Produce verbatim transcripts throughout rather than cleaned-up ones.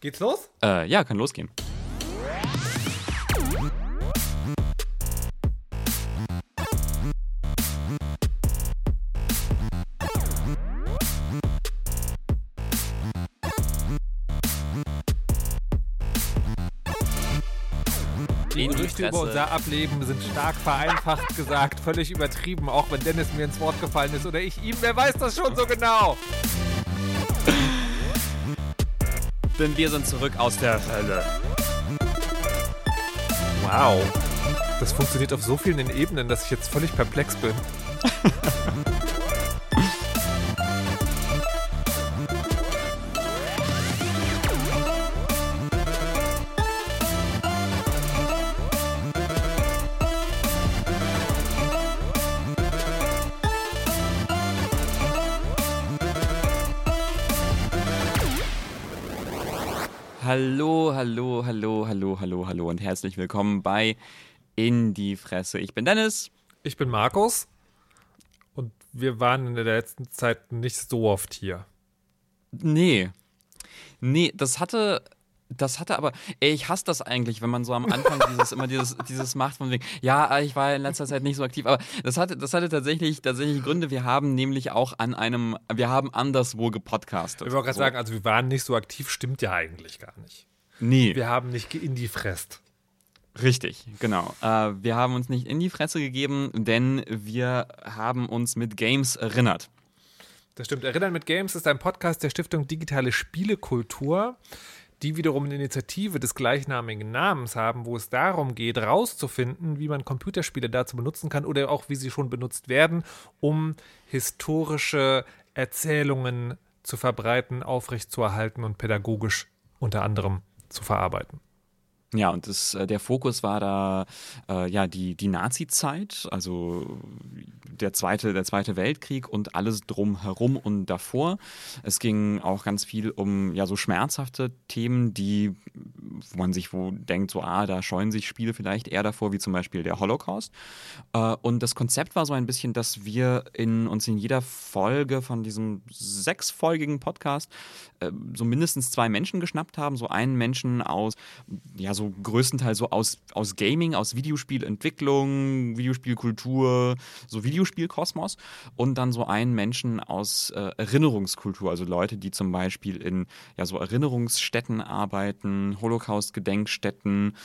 Geht's los? Äh, ja, kann losgehen. Die Gerüchte über unser Ableben sind stark vereinfacht gesagt, völlig übertrieben, auch wenn Dennis mir ins Wort gefallen ist oder ich ihm, wer weiß das schon so genau. Denn wir sind zurück aus der Hölle. Wow. Das funktioniert auf so vielen Ebenen, dass ich jetzt völlig perplex bin. Hallo, hallo, hallo, hallo, hallo, hallo und herzlich willkommen bei In die Fresse. Ich bin Dennis. Ich bin Markus und wir waren in der letzten Zeit nicht so oft hier. Nee, nee, das hatte, das hatte aber, ey, ich hasse das eigentlich, wenn man so am Anfang dieses, immer dieses, dieses macht von wegen, ja, ich war in letzter Zeit nicht so aktiv, aber das hatte, das hatte tatsächlich, tatsächlich Gründe. Wir haben nämlich auch an einem, wir haben anderswo gepodcastet. Ich wollte gerade so. sagen, also wir waren nicht so aktiv, stimmt ja eigentlich gar nicht. Nee. Wir haben nicht in die Fresse. Richtig, genau. Äh, wir haben uns nicht in die Fresse gegeben, denn wir haben uns mit Games erinnert. Das stimmt. Erinnern mit Games ist ein Podcast der Stiftung Digitale Spielekultur, die wiederum eine Initiative des gleichnamigen Namens haben, wo es darum geht, rauszufinden, wie man Computerspiele dazu benutzen kann oder auch wie sie schon benutzt werden, um historische Erzählungen zu verbreiten, aufrechtzuerhalten und pädagogisch unter anderem zu verarbeiten. Ja, und das, der Fokus war da äh, ja die, die Nazi-Zeit, also der zweite, der Zweite Weltkrieg und alles drumherum und davor. Es ging auch ganz viel um ja so schmerzhafte Themen, die, wo man sich wo denkt, so ah, da scheuen sich Spiele vielleicht eher davor, wie zum Beispiel der Holocaust. Äh, und das Konzept war so ein bisschen, dass wir in, uns in jeder Folge von diesem sechsfolgigen Podcast äh, so mindestens zwei Menschen geschnappt haben, so einen Menschen aus, ja so größtenteils so aus, aus Gaming, aus Videospielentwicklung, Videospielkultur, so Videospielkosmos und dann so einen Menschen aus äh, Erinnerungskultur, also Leute, die zum Beispiel in ja, so Erinnerungsstätten arbeiten, Holocaust-Gedenkstätten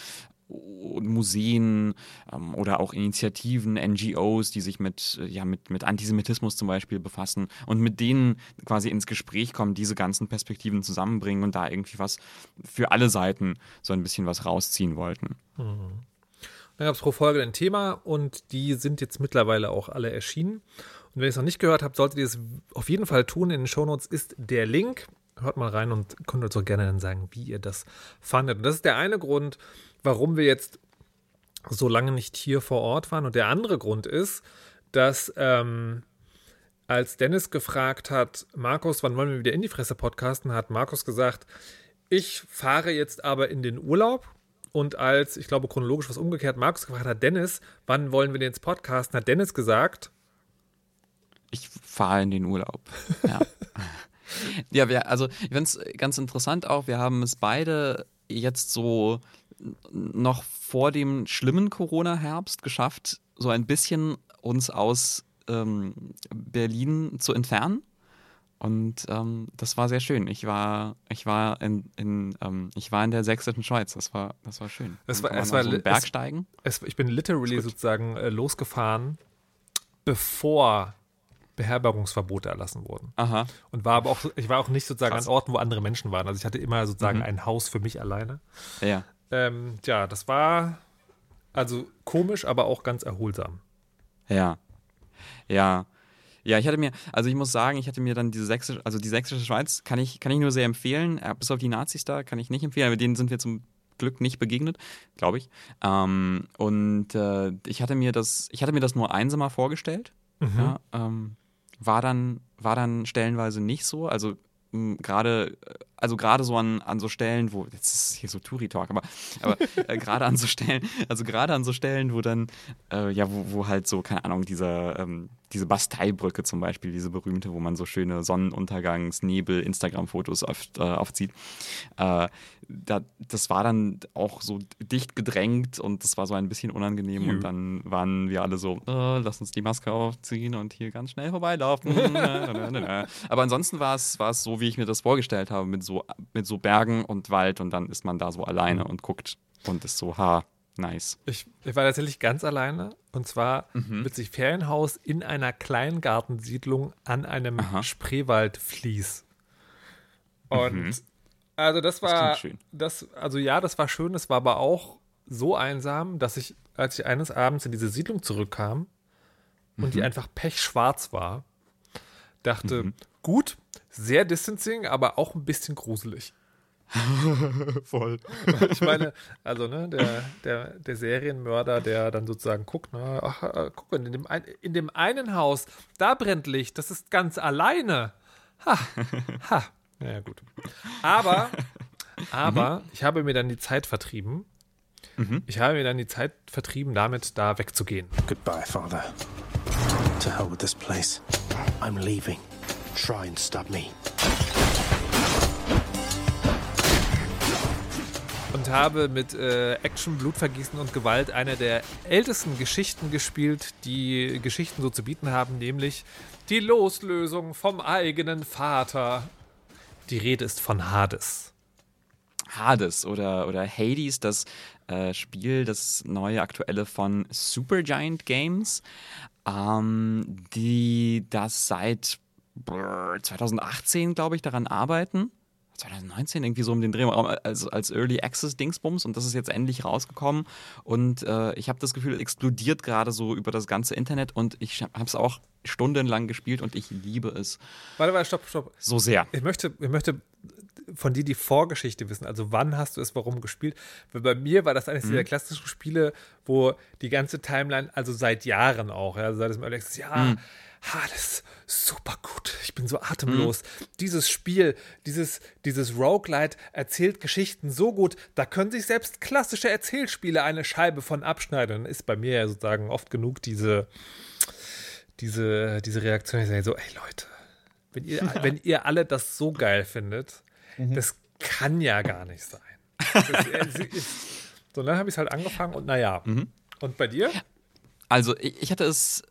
und Museen ähm, oder auch Initiativen, N G Os, die sich mit, ja, mit, mit Antisemitismus zum Beispiel befassen und mit denen quasi ins Gespräch kommen, diese ganzen Perspektiven zusammenbringen und da irgendwie was für alle Seiten so ein bisschen was rausziehen wollten. Mhm. Dann gab es pro Folge ein Thema und die sind jetzt mittlerweile auch alle erschienen. Und wenn ihr es noch nicht gehört habt, solltet ihr es auf jeden Fall tun. In den Shownotes ist der Link. Hört mal rein und könnt uns auch gerne dann sagen, wie ihr das fandet. Und das ist der eine Grund, warum wir jetzt so lange nicht hier vor Ort waren. Und der andere Grund ist, dass ähm, als Dennis gefragt hat, Markus, wann wollen wir wieder in die Fresse podcasten, hat Markus gesagt, ich fahre jetzt aber in den Urlaub. Und als, ich glaube chronologisch was umgekehrt, Markus gefragt hat, Dennis, wann wollen wir denn jetzt podcasten, hat Dennis gesagt, ich fahre in den Urlaub. Ja. Ja, wir, also ich finde es ganz interessant auch, wir haben es beide jetzt so noch vor dem schlimmen Corona-Herbst geschafft, so ein bisschen uns aus ähm, Berlin zu entfernen. Und ähm, das war sehr schön. Ich war, ich war in, in ähm, ich war in der sächsischen Schweiz. Das war, das war schön. Es war, es es war war so ein Bergsteigen. Es, es, ich bin literally sozusagen äh, losgefahren, bevor Beherbergungsverbote erlassen wurden. Aha. Und war aber auch, ich war auch nicht sozusagen Krass. an Orten, wo andere Menschen waren. Also ich hatte immer sozusagen Mhm. ein Haus für mich alleine. Ja. Ähm, ja, das war also komisch, aber auch ganz erholsam. Ja. Ja. Ja, ich hatte mir, also ich muss sagen, ich hatte mir dann diese sächsische, also die sächsische Schweiz kann ich, kann ich nur sehr empfehlen. Äh, bis auf die Nazis da kann ich nicht empfehlen, aber denen sind wir zum Glück nicht begegnet, glaube ich. Ähm, und äh, ich hatte mir das, ich hatte mir das nur einsamer vorgestellt. Mhm. Ja, ähm, war dann, war dann stellenweise nicht so. Also gerade also gerade so an, an so Stellen, wo, jetzt ist hier so Touri-Talk, aber, aber äh, gerade an so Stellen, also gerade an so Stellen, wo dann, äh, ja, wo, wo halt so, keine Ahnung, dieser, ähm, diese Basteibrücke zum Beispiel, diese berühmte, wo man so schöne Sonnenuntergangs-, Nebel-, Instagram-Fotos oft äh, aufzieht. Äh, da, das war dann auch so dicht gedrängt und das war so ein bisschen unangenehm Juh. und dann waren wir alle so, äh, lass uns die Maske aufziehen und hier ganz schnell vorbeilaufen. Aber ansonsten war es, war es so, wie ich mir das vorgestellt habe, mit so, mit so Bergen und Wald und dann ist man da so alleine und guckt und ist so, ha, nice. Ich, ich war tatsächlich ganz alleine und zwar Mhm. mit sich Ferienhaus in einer Kleingartensiedlung an einem Aha. Spreewaldflies. Und Mhm. also das Das war, klingt schön. das, also ja, das war schön, es war aber auch so einsam, dass ich, als ich eines Abends in diese Siedlung zurückkam und die einfach pechschwarz war, dachte, Mhm. gut, sehr distancing, aber auch ein bisschen gruselig. Voll. Ich meine, also ne, der, der, der Serienmörder, der dann sozusagen guckt, na, ach, äh, guck, in dem, ein, in dem einen Haus, da brennt Licht, das ist ganz alleine. Ha, ha. Ja, gut. Aber, aber, ich habe mir dann die Zeit vertrieben. Mhm. Ich habe mir dann die Zeit vertrieben, damit da wegzugehen. Goodbye, Father. To hell with this place. I'm leaving. Try and stop me. Und habe mit äh, Action, Blutvergießen und Gewalt eine der ältesten Geschichten gespielt, die Geschichten so zu bieten haben, nämlich die Loslösung vom eigenen Vater. Die Rede ist von Hades. Hades oder, oder Hades, das äh, Spiel, das neue aktuelle von Supergiant Games, ähm, die das seit brr, zwanzig achtzehn, glaube ich, daran arbeiten. zwanzig neunzehn, irgendwie so um den Dreh, als, als Early Access Dingsbums und das ist jetzt endlich rausgekommen und äh, ich habe das Gefühl, es explodiert gerade so über das ganze Internet und ich habe es auch stundenlang gespielt und ich liebe es Warte, warte, stopp, stopp. so sehr. Ich möchte, ich möchte von dir die Vorgeschichte wissen. Also wann hast du es, warum gespielt? Weil bei mir war das eines Mhm. dieser klassischen Spiele, wo die ganze Timeline, also seit Jahren auch, ja, seit dem Early Access, ja, Mhm. Hades, super gut. Ich bin so atemlos. Dieses Spiel, dieses, dieses Roguelite erzählt Geschichten so gut, da können sich selbst klassische Erzählspiele eine Scheibe von abschneiden. Dann ist bei mir ja sozusagen oft genug diese, diese, diese Reaktion. Ich sage so, ey Leute, wenn ihr, wenn ihr alle das so geil findet, das kann ja gar nicht sein. Das ist, ist, so, dann habe ich es halt angefangen und naja. Mhm. Und bei dir? Also ich, ich hatte es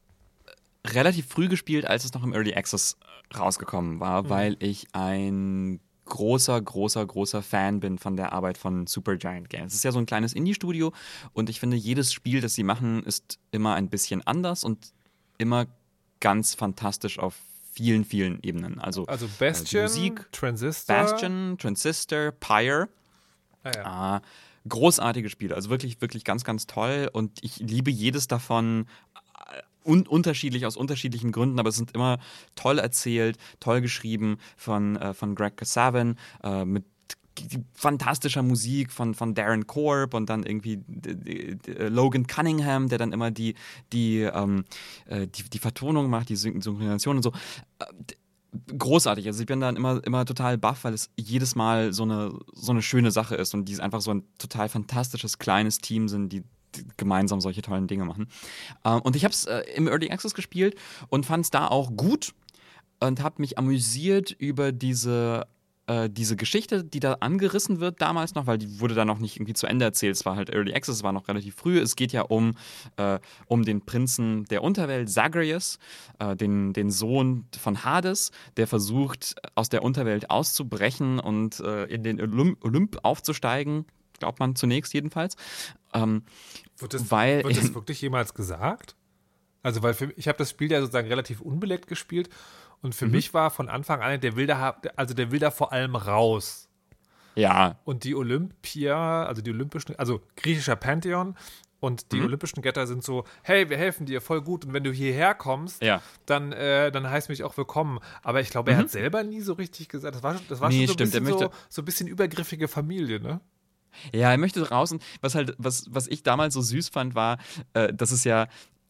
relativ früh gespielt, als es noch im Early Access rausgekommen war, Mhm. weil ich ein großer, großer, großer Fan bin von der Arbeit von Supergiant Games. Es ist ja so ein kleines Indie-Studio und ich finde, jedes Spiel, das sie machen, ist immer ein bisschen anders und immer ganz fantastisch auf vielen, vielen Ebenen. Also, Also äh, die Bastion, Musik, Transistor. Bastion, Transistor, Pyre. Ah, ja. Äh, großartige Spiele, also wirklich, wirklich ganz, ganz toll und ich liebe jedes davon äh, un unterschiedlich aus unterschiedlichen Gründen, aber es sind immer toll erzählt, toll geschrieben von, äh, von Greg Kasavin, äh, mit fantastischer Musik von, von Darren Korb und dann irgendwie d- d- d- Logan Cunningham, der dann immer die, die, ähm, äh, die, die Vertonung macht, die Syn Synchronisation und so. Äh, d- Großartig, also ich bin dann immer, immer total baff, weil es jedes Mal so eine, so eine schöne Sache ist und die einfach so ein total fantastisches kleines Team sind, die, die gemeinsam solche tollen Dinge machen. Ähm, und ich habe es äh, im Early Access gespielt und fand es da auch gut und habe mich amüsiert über diese äh, diese Geschichte, die da angerissen wird damals noch, weil die wurde dann noch nicht irgendwie zu Ende erzählt. Es war halt Early Access, es war noch relativ früh. Es geht ja um, äh, um den Prinzen der Unterwelt, Zagreus, äh, den, den Sohn von Hades, der versucht, aus der Unterwelt auszubrechen und äh, in den Olymp, Olymp aufzusteigen. Glaubt man zunächst jedenfalls. Ähm, Wird das, weil wird das wirklich jemals gesagt? Also, weil für, ich habe das Spiel ja sozusagen relativ unbeleckt gespielt und für Mhm. mich war von Anfang an, der will da, also der will da vor allem raus. ja, Und die Olympia, also die olympischen, also griechischer Pantheon und die Mhm. olympischen Götter sind so, hey, wir helfen dir voll gut und wenn du hierher kommst, ja. dann, äh, dann heißt mich auch willkommen. Aber ich glaube, er Mhm. hat selber nie so richtig gesagt, das war, das war Nee, schon so ein, stimmt, er bisschen so, möchte- so ein bisschen übergriffige Familie, ne? Ja, er möchte raus. Und was halt, was, was ich damals so süß fand, war, äh, dass es ja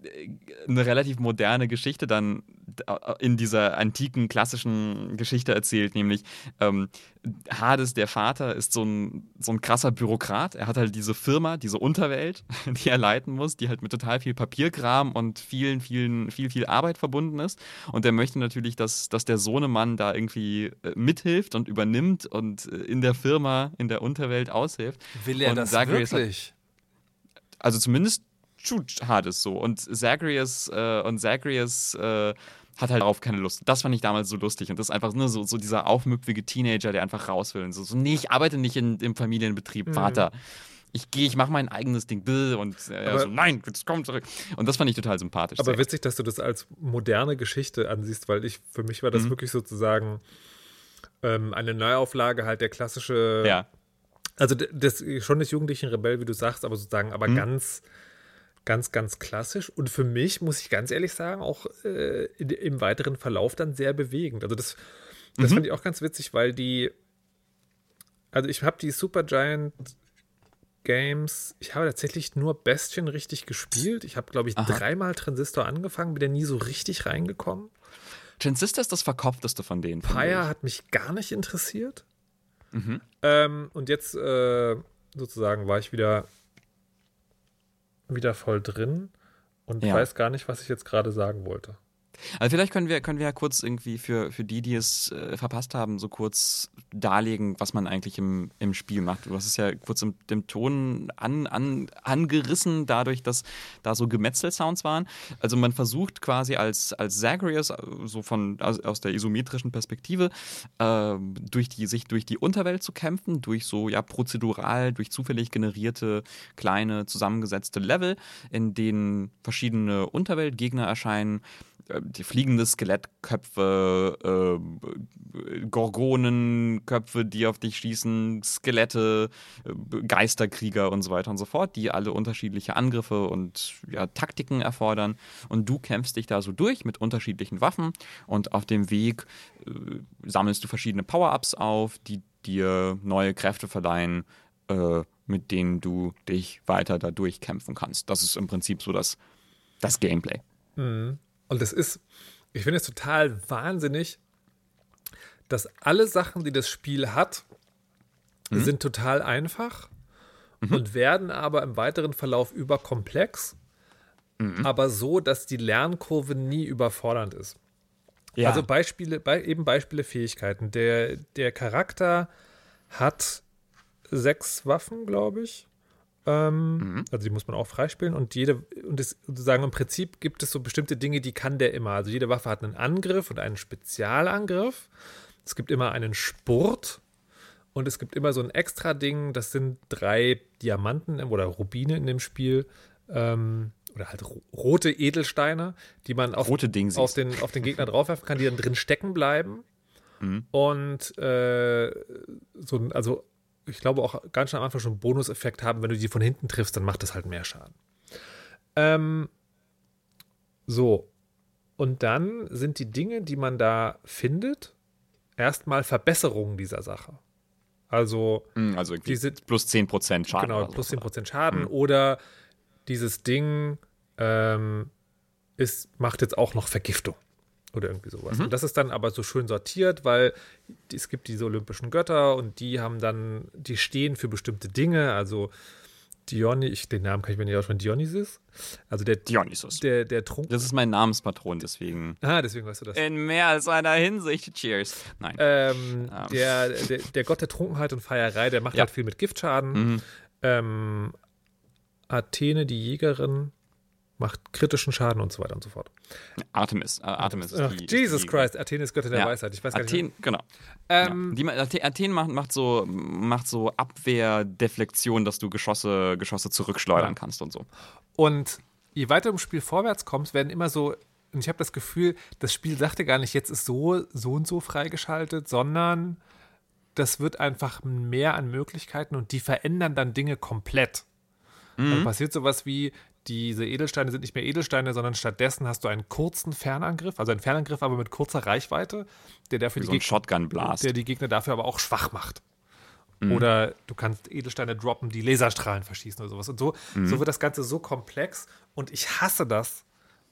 eine relativ moderne Geschichte dann in dieser antiken, klassischen Geschichte erzählt, nämlich ähm, Hades, der Vater, ist so ein, so ein krasser Bürokrat. Er hat halt diese Firma, diese Unterwelt, die er leiten muss, die halt mit total viel Papierkram und vielen, vielen, viel, viel Arbeit verbunden ist. Und er möchte natürlich, dass, dass der Sohnemann da irgendwie äh, mithilft und übernimmt und äh, in der Firma, in der Unterwelt aushilft. Will er und das Zagreus wirklich? Hat, also zumindest tut Hades so. Und Zagreus, äh, und Zagreus äh, hat halt darauf keine Lust. Das fand ich damals so lustig. Und das ist einfach nur so, so dieser aufmüpfige Teenager, der einfach raus will. Und so, so, nee, ich arbeite nicht in, im Familienbetrieb, Mhm. Vater. Ich gehe, ich mache mein eigenes Ding. Und er so, nein, jetzt komm zurück. Und das fand ich total sympathisch. Aber sehr. witzig, dass du das als moderne Geschichte ansiehst, weil ich, für mich war das Mhm. wirklich sozusagen ähm, eine Neuauflage, halt der klassische, Ja. also d- das schon des jugendlichen Rebell, wie du sagst, aber sozusagen, aber Mhm. ganz, ganz, ganz klassisch. Und für mich, muss ich ganz ehrlich sagen, auch äh, in, im weiteren Verlauf dann sehr bewegend. Also das, das Mhm. fand ich auch ganz witzig, weil die, also ich habe die Supergiant Games, ich habe tatsächlich nur Bastion richtig gespielt. Ich habe, glaube ich, Aha. dreimal Transistor angefangen, bin da nie so richtig reingekommen. Transistor ist das verkopfteste von denen. finde Pyre ich. hat mich gar nicht interessiert. Mhm. Ähm, und jetzt äh, sozusagen war ich wieder, wieder voll drin und Ja. weiß gar nicht, was ich jetzt gerade sagen wollte. Also vielleicht können wir, können wir ja kurz irgendwie für, für die, die es äh, verpasst haben, so kurz darlegen, was man eigentlich im, im Spiel macht. Du hast es ja kurz im dem Ton an, an, angerissen, dadurch, dass da so Gemetzel-Sounds waren. Also man versucht quasi als, als Zagreus, äh, so von aus, aus der isometrischen Perspektive, äh, durch die, sich durch die Unterwelt zu kämpfen, durch so ja prozedural, durch zufällig generierte kleine zusammengesetzte Level, in denen verschiedene Unterweltgegner erscheinen. Die fliegende Skelettköpfe, äh, Gorgonenköpfe, die auf dich schießen, Skelette, äh, Geisterkrieger und so weiter und so fort, die alle unterschiedliche Angriffe und ja, Taktiken erfordern. Und du kämpfst dich da so durch mit unterschiedlichen Waffen und auf dem Weg äh, sammelst du verschiedene Power-Ups auf, die dir neue Kräfte verleihen, äh, mit denen du dich weiter da durchkämpfen kannst. Das ist im Prinzip so das, das Gameplay. Mhm. Und das ist, ich finde es total wahnsinnig, dass alle Sachen, die das Spiel hat, Mhm. sind total einfach Mhm. und werden aber im weiteren Verlauf überkomplex, Mhm. aber so, dass die Lernkurve nie überfordernd ist. Ja. Also Beispiele, bei, eben Beispiele Fähigkeiten. Der, der Charakter hat sechs Waffen, glaube ich. Ähm, Mhm. Also die muss man auch freispielen und jede, und das, sozusagen im Prinzip gibt es so bestimmte Dinge, die kann der immer. Also jede Waffe hat einen Angriff und einen Spezialangriff. Es gibt immer einen Spurt und es gibt immer so ein extra Ding, das sind drei Diamanten oder Rubine in dem Spiel. Ähm, oder halt ro- rote Edelsteine, die man auf, Rote Dingsies. auf, den, auf den Gegner draufwerfen kann, die dann drin stecken bleiben. Mhm. Und äh, so, ein- also ich glaube auch ganz schön am Anfang schon einen Bonuseffekt haben, wenn du die von hinten triffst, dann macht das halt mehr Schaden. Ähm, so. Und dann sind die Dinge, die man da findet, erstmal Verbesserungen dieser Sache. Also Mhm, Also irgendwie die sind plus zehn Prozent Schaden. genau, oder so. plus zehn Prozent Schaden. Mhm. Oder dieses Ding ähm, ist, macht jetzt auch noch Vergiftung. Oder irgendwie sowas. Mhm. Und das ist dann aber so schön sortiert, weil es gibt diese olympischen Götter und die haben dann, die stehen für bestimmte Dinge. Also Diony, ich, den Namen kann ich mir nicht aussprechen, Dionysus. Also der, Dionysus. der, der Trunk. Das ist mein Namenspatron, deswegen. Ah, deswegen weißt du das. In mehr als einer Hinsicht. Cheers. Nein. Ähm, Ähm. der, der, der Gott der Trunkenheit und Feierei, der macht Ja. halt viel mit Giftschaden. Mhm. Ähm, Athene, die Jägerin, macht kritischen Schaden und so weiter und so fort. Artemis. Äh, Artemis ist Ach, die, Jesus die, Christ, Athene ist Göttin der Ja. Weisheit. Ich weiß gar nicht. Athen, genau. Ähm, ja. die, Athen, Athen macht, macht so, macht so Abwehrdeflexion, dass du Geschosse, Geschosse zurückschleudern Ja. kannst und so. Und je weiter du im Spiel vorwärts kommst, werden immer so, und ich habe das Gefühl, das Spiel sagte gar nicht, jetzt ist so, so und so freigeschaltet, sondern das wird einfach mehr an Möglichkeiten und die verändern dann Dinge komplett. Mhm. Dann passiert sowas wie, diese Edelsteine sind nicht mehr Edelsteine, sondern stattdessen hast du einen kurzen Fernangriff, also einen Fernangriff, aber mit kurzer Reichweite, der dafür Wie die so ein Gegner, Shotgun-Blast. der die Gegner dafür aber auch schwach macht. Mhm. Oder du kannst Edelsteine droppen, die Laserstrahlen verschießen oder sowas. Und so, Mhm. so wird das Ganze so komplex. Und ich hasse das,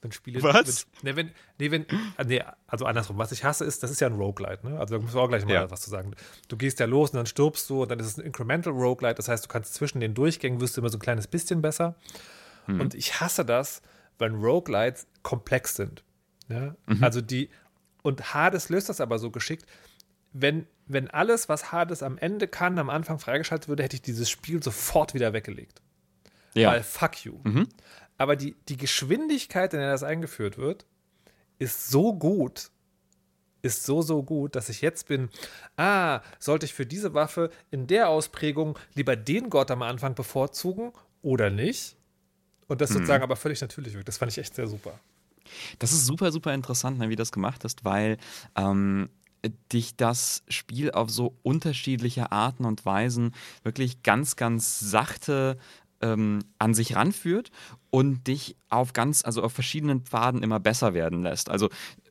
Wenn Spiele. Was? Wenn, ne, wenn, nee, wenn, nee, also andersrum. Was ich hasse, ist, das ist ja ein Roguelite, ne? Also da müssen wir auch gleich mal Ja. was zu sagen. Du gehst ja los und dann stirbst du und dann ist es ein Incremental Roguelite. Das heißt, du kannst zwischen den Durchgängen wirst du immer so ein kleines bisschen besser. Mhm. Und ich hasse das, wenn Roguelites komplex sind. Ja? Mhm. Also die, und Hades löst das aber so geschickt, wenn, wenn alles, was Hades am Ende kann, am Anfang freigeschaltet würde, hätte ich dieses Spiel sofort wieder weggelegt. Ja. Weil fuck you. Mhm. Aber die, die Geschwindigkeit, in der das eingeführt wird, ist so gut, ist so, so gut, dass ich jetzt bin, ah, sollte ich für diese Waffe in der Ausprägung lieber den Gott am Anfang bevorzugen oder nicht? Und das sozusagen aber völlig natürlich wirkt. Das fand ich echt sehr super. Das ist super, super interessant, ne, wie du das gemacht hast, weil ähm, dich das Spiel auf so unterschiedliche Arten und Weisen wirklich ganz, ganz sachte ähm, an sich ranführt und dich auf ganz, also auf verschiedenen Pfaden immer besser werden lässt. Also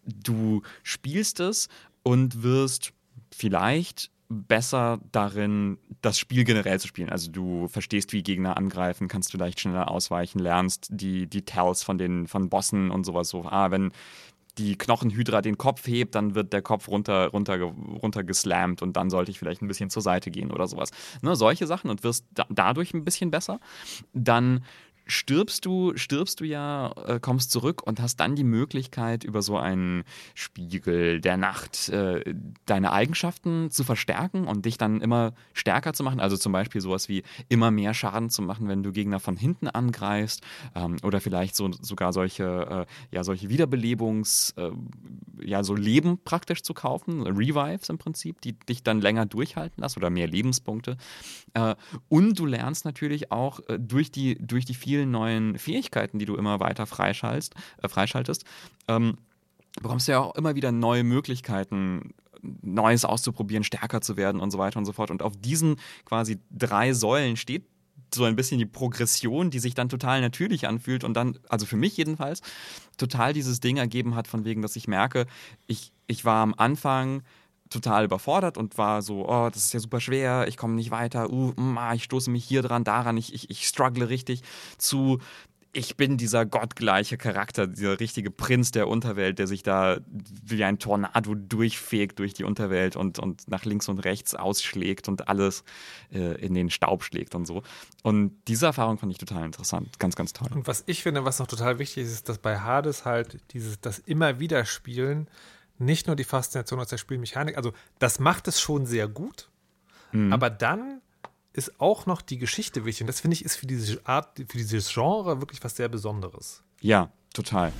du spielst es und wirst vielleicht besser darin, das Spiel generell zu spielen. Also du verstehst, wie Gegner angreifen, kannst vielleicht schneller ausweichen, lernst die Details von den von Bossen und sowas so. Ah, wenn die Knochenhydra den Kopf hebt, dann wird der Kopf runter, runter, runter geslammt und dann sollte ich vielleicht ein bisschen zur Seite gehen oder sowas. Ne, solche Sachen und wirst da, dadurch ein bisschen besser. Dann stirbst du, stirbst du ja, äh, kommst zurück und hast dann die Möglichkeit, über so einen Spiegel der Nacht äh, deine Eigenschaften zu verstärken und dich dann immer stärker zu machen. Also zum Beispiel sowas wie immer mehr Schaden zu machen, wenn du Gegner von hinten angreifst ähm, oder vielleicht so, sogar solche, äh, ja, solche Wiederbelebungs, äh, ja, so Leben praktisch zu kaufen, Revives im Prinzip, die dich dann länger durchhalten lassen oder mehr Lebenspunkte. Äh, und du lernst natürlich auch äh, durch die, durch die vielen neuen Fähigkeiten, die du immer weiter freischaltest, äh, freischaltest, ähm, bekommst du ja auch immer wieder neue Möglichkeiten, Neues auszuprobieren, stärker zu werden und so weiter und so fort. Und auf diesen quasi drei Säulen steht so ein bisschen die Progression, die sich dann total natürlich anfühlt und dann, also für mich jedenfalls, total dieses Ding ergeben hat, von wegen, dass ich merke, ich, ich war am Anfang total überfordert und war so, oh, das ist ja super schwer, ich komme nicht weiter, uh, mm, ich stoße mich hier dran, daran, ich, ich, ich struggle richtig, zu ich bin dieser gottgleiche Charakter, dieser richtige Prinz der Unterwelt, der sich da wie ein Tornado durchfegt durch die Unterwelt und, und nach links und rechts ausschlägt und alles äh, in den Staub schlägt und so. Und diese Erfahrung fand ich total interessant. Ganz, ganz toll. Und was ich finde, was noch total wichtig ist, ist, dass bei Hades halt dieses, das immer wieder Spielen nicht nur die Faszination aus der Spielmechanik, also das macht es schon sehr gut, mhm. aber dann ist auch noch die Geschichte wichtig. Und das, finde ich, ist für diese Art, für dieses Genre wirklich was sehr Besonderes. Ja, total.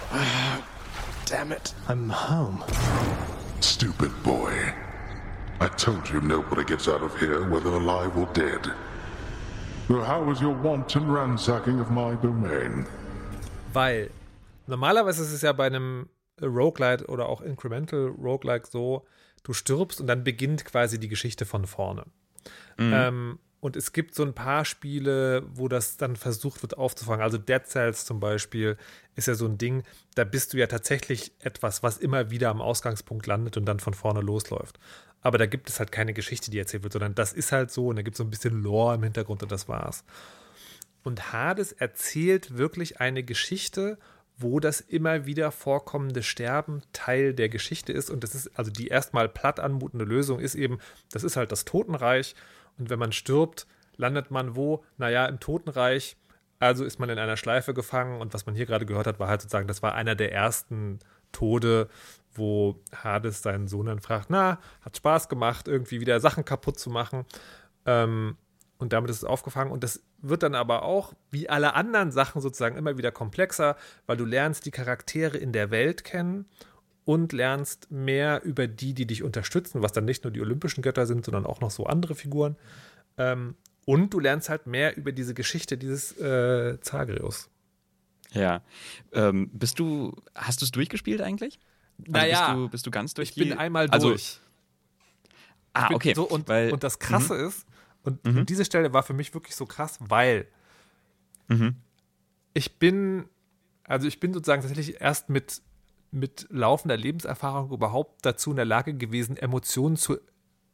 Damn it, I'm home. Stupid boy. I told you nobody gets out of here, whether alive or dead. So how was your wanton ransacking of my domain? Weil normalerweise ist es ja bei einem Roguelite oder auch Incremental Roguelike so, du stirbst und dann beginnt quasi die Geschichte von vorne. Mhm. Ähm, und es gibt so ein paar Spiele, wo das dann versucht wird aufzufangen. Also Dead Cells zum Beispiel ist ja so ein Ding, da bist du ja tatsächlich etwas, was immer wieder am Ausgangspunkt landet und dann von vorne losläuft. Aber da gibt es halt keine Geschichte, die erzählt wird, sondern das ist halt so und da gibt es so ein bisschen Lore im Hintergrund und das war's. Und Hades erzählt wirklich eine Geschichte, wo das immer wieder vorkommende Sterben Teil der Geschichte ist. Und das ist, also die erstmal platt anmutende Lösung ist eben, das ist halt das Totenreich. Und wenn man stirbt, landet man wo? Naja, im Totenreich. Also ist man in einer Schleife gefangen. Und was man hier gerade gehört hat, war halt sozusagen, das war einer der ersten Tode, wo Hades seinen Sohn dann fragt, na, hat Spaß gemacht, irgendwie wieder Sachen kaputt zu machen. Ähm, Und damit ist es aufgefangen. Und das wird dann aber auch, wie alle anderen Sachen sozusagen, immer wieder komplexer, weil du lernst die Charaktere in der Welt kennen und lernst mehr über die, die dich unterstützen, was dann nicht nur die olympischen Götter sind, sondern auch noch so andere Figuren. Ähm, und du lernst halt mehr über diese Geschichte dieses äh, Zagreus. Ja. Ähm, bist du, hast du es durchgespielt eigentlich? Also naja. Bist du, bist du ganz durch Ich bin die, einmal also, durch. Ah, okay. So, und, weil, und das Krasse mhm. ist, Und, Mhm. und diese Stelle war für mich wirklich so krass, weil Mhm. ich bin, also ich bin sozusagen tatsächlich erst mit, mit laufender Lebenserfahrung überhaupt dazu in der Lage gewesen, Emotionen zu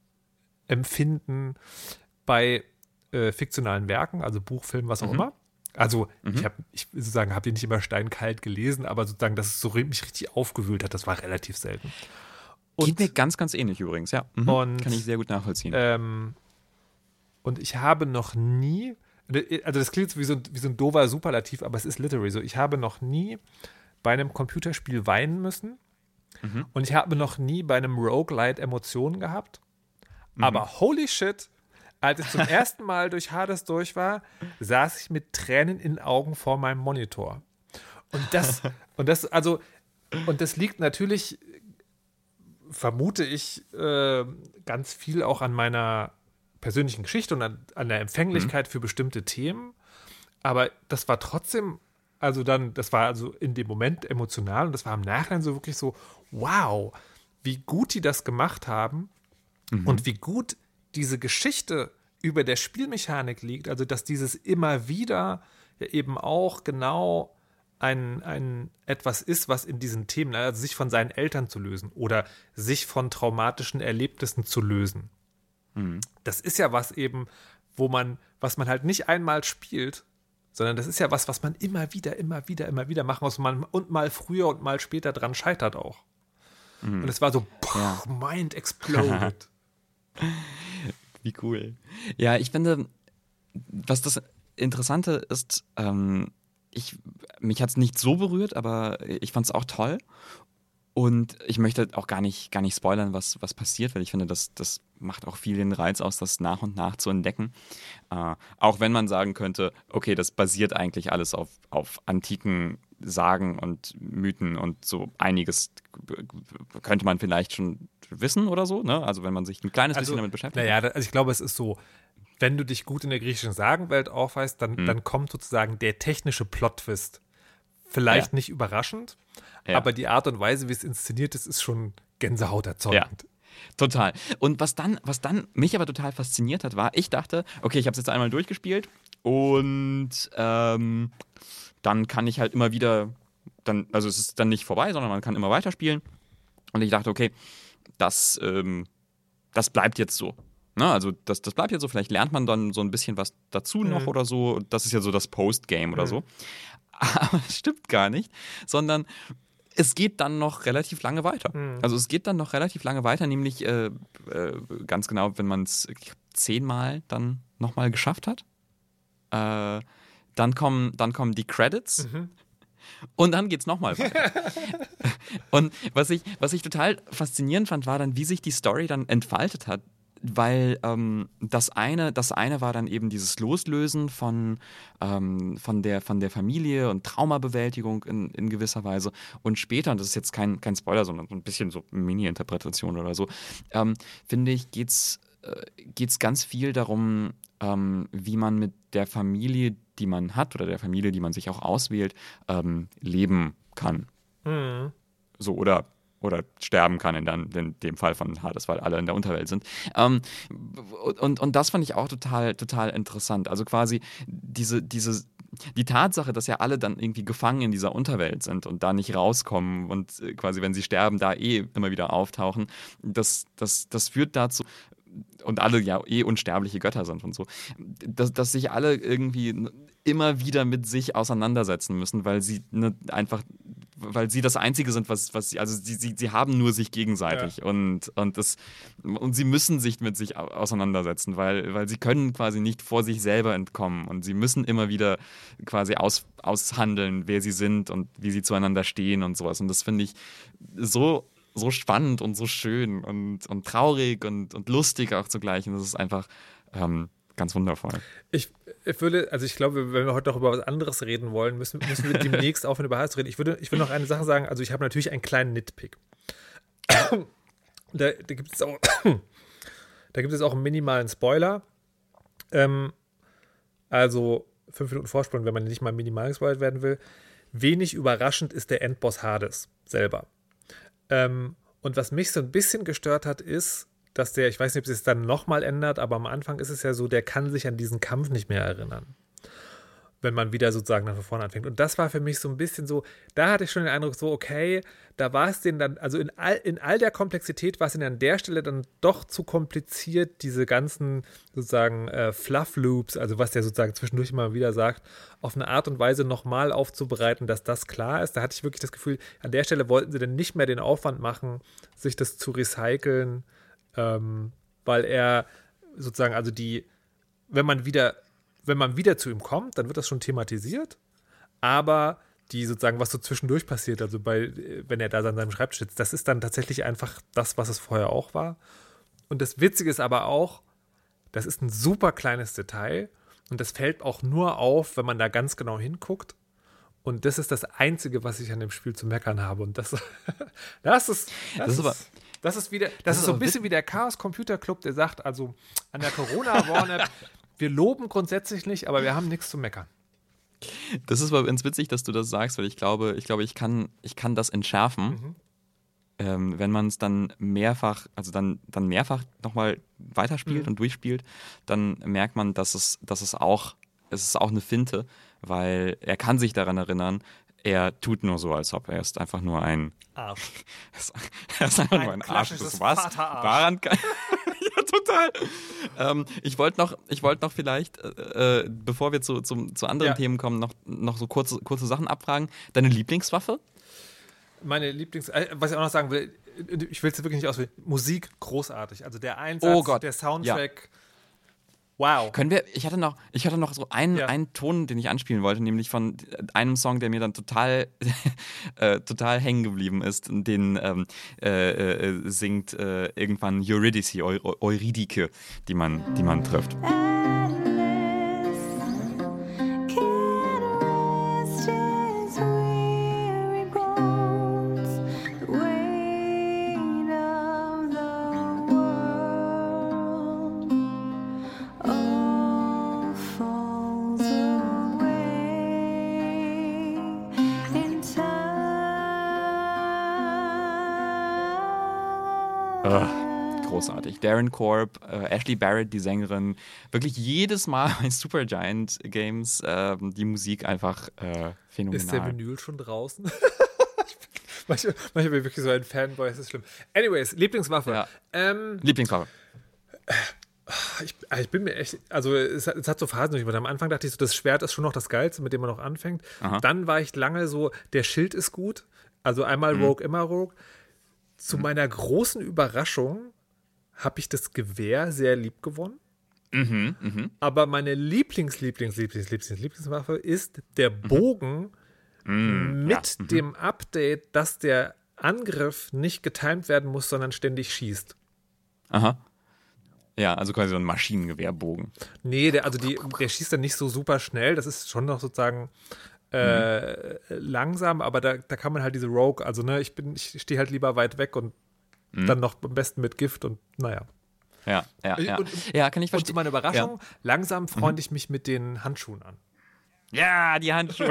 empfinden bei äh, fiktionalen Werken, also Buch, Film, was auch Mhm. immer. Also, mhm. ich habe, ich sozusagen, habe den nicht immer steinkalt gelesen, aber sozusagen, dass es so mich richtig aufgewühlt hat, das war relativ selten. Und, Geht mir ganz, ganz ähnlich übrigens, ja. Mhm. Und, kann ich sehr gut nachvollziehen. Ähm, und ich habe noch nie, also das klingt wie so, wie so ein doofer Superlativ, aber es ist literally so, ich habe noch nie bei einem Computerspiel weinen müssen mhm. und ich habe noch nie bei einem Roguelite Emotionen gehabt. Mhm. Aber holy shit, als ich zum ersten Mal durch Hades durch war, saß ich mit Tränen in den Augen vor meinem Monitor. Und das, und das, also, und das liegt natürlich, vermute ich, äh, ganz viel auch an meiner persönlichen Geschichte und an, an der Empfänglichkeit mhm. für bestimmte Themen. Aber das war trotzdem, also dann, das war also in dem Moment emotional und das war im Nachhinein so wirklich so, wow, wie gut die das gemacht haben mhm. und wie gut diese Geschichte über der Spielmechanik liegt, also dass dieses immer wieder ja eben auch genau ein, ein etwas ist, was in diesen Themen, also sich von seinen Eltern zu lösen oder sich von traumatischen Erlebnissen zu lösen. Mhm. Das ist ja was eben, wo man, was man halt nicht einmal spielt, sondern das ist ja was, was man immer wieder, immer wieder, immer wieder machen muss und, man, und mal früher und mal später dran scheitert auch. Mhm. Und es war so, boah, ja. Mind exploded. Wie cool. Ja, ich finde, was das Interessante ist, ähm, ich, mich hat es nicht so berührt, aber ich fand es auch toll. Und ich möchte auch gar nicht, gar nicht spoilern, was, was passiert, weil ich finde, das, das macht auch viel den Reiz aus, das nach und nach zu entdecken. Äh, auch wenn man sagen könnte, okay, das basiert eigentlich alles auf, auf antiken Sagen und Mythen und so einiges könnte man vielleicht schon wissen oder so, ne? Also wenn man sich ein kleines also, bisschen damit beschäftigt. Naja, also ich glaube, es ist so, wenn du dich gut in der griechischen Sagenwelt aufweist, dann, hm. dann kommt sozusagen der technische Plot-Twist. Vielleicht ja. nicht überraschend, ja. aber die Art und Weise, wie es inszeniert ist, ist schon gänsehauterzeugend. Ja. Total. Und was dann, was dann mich aber total fasziniert hat, war, ich dachte, okay, ich habe es jetzt einmal durchgespielt und ähm, dann kann ich halt immer wieder, dann, also es ist dann nicht vorbei, sondern man kann immer weiterspielen. Und ich dachte, okay, das, ähm, das bleibt jetzt so. Na, also das, das bleibt jetzt so, vielleicht lernt man dann so ein bisschen was dazu mhm. noch oder so. Das ist ja so das Postgame mhm. oder so. Aber es stimmt gar nicht, sondern es geht dann noch relativ lange weiter. Mhm. Also es geht dann noch relativ lange weiter, nämlich äh, äh, ganz genau, wenn man es zehnmal dann nochmal geschafft hat. Äh, dann kommen, dann kommen die Credits mhm. und dann geht's nochmal weiter. Und was ich, was ich total faszinierend fand, war dann, wie sich die Story dann entfaltet hat. Weil ähm, das eine, das eine war dann eben dieses Loslösen von, ähm, von, der, von der Familie und Traumabewältigung in, in gewisser Weise. Und später, und das ist jetzt kein, kein Spoiler, sondern so ein bisschen so Mini-Interpretation oder so, ähm, finde ich, geht's, äh, geht's ganz viel darum, ähm, wie man mit der Familie, die man hat, oder der Familie, die man sich auch auswählt, ähm, leben kann. Mhm. So, oder Oder sterben kann in, dann, in dem Fall von Hades, weil alle in der Unterwelt sind. Ähm, und, und das fand ich auch total, total interessant. Also quasi diese, diese, die Tatsache, dass ja alle dann irgendwie gefangen in dieser Unterwelt sind und da nicht rauskommen und quasi, wenn sie sterben, da eh immer wieder auftauchen, das, das, das führt dazu, und alle ja eh unsterbliche Götter sind und so, dass, dass sich alle irgendwie immer wieder mit sich auseinandersetzen müssen, weil sie ne, einfach, weil sie das Einzige sind, was, was sie, also sie, sie, sie haben nur sich gegenseitig ja. und, und, das, und sie müssen sich mit sich auseinandersetzen, weil, weil sie können quasi nicht vor sich selber entkommen und sie müssen immer wieder quasi aus, aushandeln, wer sie sind und wie sie zueinander stehen und sowas. Und das finde ich so so spannend und so schön und, und traurig und, und lustig auch zugleich. Und das ist einfach ähm, ganz wundervoll. Ich, ich würde, also ich glaube, wenn wir heute noch über was anderes reden wollen, müssen, müssen wir demnächst aufhören, über Hades zu reden. Ich würde, ich würde noch eine Sache sagen, also ich habe natürlich einen kleinen Nitpick. da, da gibt es auch, da gibt es auch einen minimalen Spoiler. Ähm, also fünf Minuten Vorsprung, wenn man nicht mal minimal gespoilert werden will. Wenig überraschend ist der Endboss Hades selber. Ähm, und was mich so ein bisschen gestört hat, ist, dass der, ich weiß nicht, ob es sich dann nochmal ändert, aber am Anfang ist es ja so, der kann sich an diesen Kampf nicht mehr erinnern. wenn man wieder sozusagen nach vorne anfängt. Und das war für mich so ein bisschen so, da hatte ich schon den Eindruck, so, okay, da war es denen dann, also in all, in all der Komplexität war es ihnen an der Stelle dann doch zu kompliziert, diese ganzen sozusagen äh, Fluff-Loops, also was der sozusagen zwischendurch immer wieder sagt, auf eine Art und Weise nochmal aufzubereiten, dass das klar ist. Da hatte ich wirklich das Gefühl, an der Stelle wollten sie dann nicht mehr den Aufwand machen, sich das zu recyceln, ähm, weil er sozusagen, also die, wenn man wieder Wenn man wieder zu ihm kommt, dann wird das schon thematisiert, aber die sozusagen, was so zwischendurch passiert, also bei, wenn er da an seinem Schreibtisch sitzt, das ist dann tatsächlich einfach das, was es vorher auch war. Und das Witzige ist aber auch, das ist ein super kleines Detail und das fällt auch nur auf, wenn man da ganz genau hinguckt. Und das ist das Einzige, was ich an dem Spiel zu meckern habe. Und das, das ist, das, Das ist, ist aber- das ist wieder, das, das ist ist so ein aber bisschen wie der Chaos Computer Club, der sagt, also an der Corona-Warn-App, wir loben grundsätzlich nicht, aber wir haben nichts zu meckern. Das ist aber ganz witzig, dass du das sagst, weil ich glaube, ich glaube, ich kann, ich kann das entschärfen, Mhm. ähm, wenn man es dann mehrfach, also dann, dann mehrfach nochmal weiterspielt Mhm. und durchspielt, dann merkt man, dass es, dass es auch, es ist auch eine Finte, weil er kann sich daran erinnern, er tut nur so, als ob er ist einfach nur ein Arsch. er ist einfach Ein nur ein Arsch. klassisches Das was? Vaterarsch. Daran kann ja, total. Ähm, ich wollte noch, ich wollte noch vielleicht, äh, bevor wir zu, zum, zu anderen Ja. Themen kommen, noch, noch so kurze, kurze Sachen abfragen. Deine Lieblingswaffe? Meine Lieblings... Äh, was ich auch noch sagen will, ich will es wirklich nicht auswählen, Musik großartig. Also der Einsatz, Oh Gott. der Soundtrack, wow. Können wir, ich hatte noch, ich hatte noch so einen, Ja. einen Ton, den ich anspielen wollte, nämlich von einem Song, der mir dann total, äh, total hängen geblieben ist. Und den ähm, äh, äh, singt äh, irgendwann Eurydice, Eu Eurydike, die man, die man trifft. Ah, großartig. Darren Korb, äh, Ashley Barrett, die Sängerin, wirklich jedes Mal bei Supergiant Games äh, die Musik einfach äh, phänomenal. Ist der Vinyl schon draußen? manchmal, manchmal bin ich wirklich so ein Fanboy, es ist schlimm. Anyways, Lieblingswaffe. Ja. Ähm, Lieblingswaffe. ich, ich bin mir echt, also es, hat- es hat so Phasen durchgemacht. Am Anfang dachte ich so, das Schwert ist schon noch das Geilste, mit dem man noch anfängt. Aha. Dann war ich lange so, der Schild ist gut. Also einmal Mhm. Rogue, immer Rogue. Zu meiner großen Überraschung habe ich das Gewehr sehr lieb gewonnen. Mhm, mhm. Aber meine Lieblings, Lieblings, Lieblings, Lieblings, Lieblingswaffe ist der Bogen Mhm. mit Ja. Mhm. dem Update, dass der Angriff nicht getimed werden muss, sondern ständig schießt. Aha. Ja, also quasi so ein Maschinengewehrbogen. Nee, der, also die, der schießt dann nicht so super schnell. Das ist schon noch sozusagen äh, langsam, aber da, da kann man halt diese Rogue, also ne, ich bin, ich stehe halt lieber weit weg und dann noch am besten mit Gift und naja. Ja, ja, ja. Und- und- ja, kann ich Und zu verstehen. meiner Überraschung, Ja. langsam freunde ich mich mit den Handschuhen an. Ja, die Handschuhe.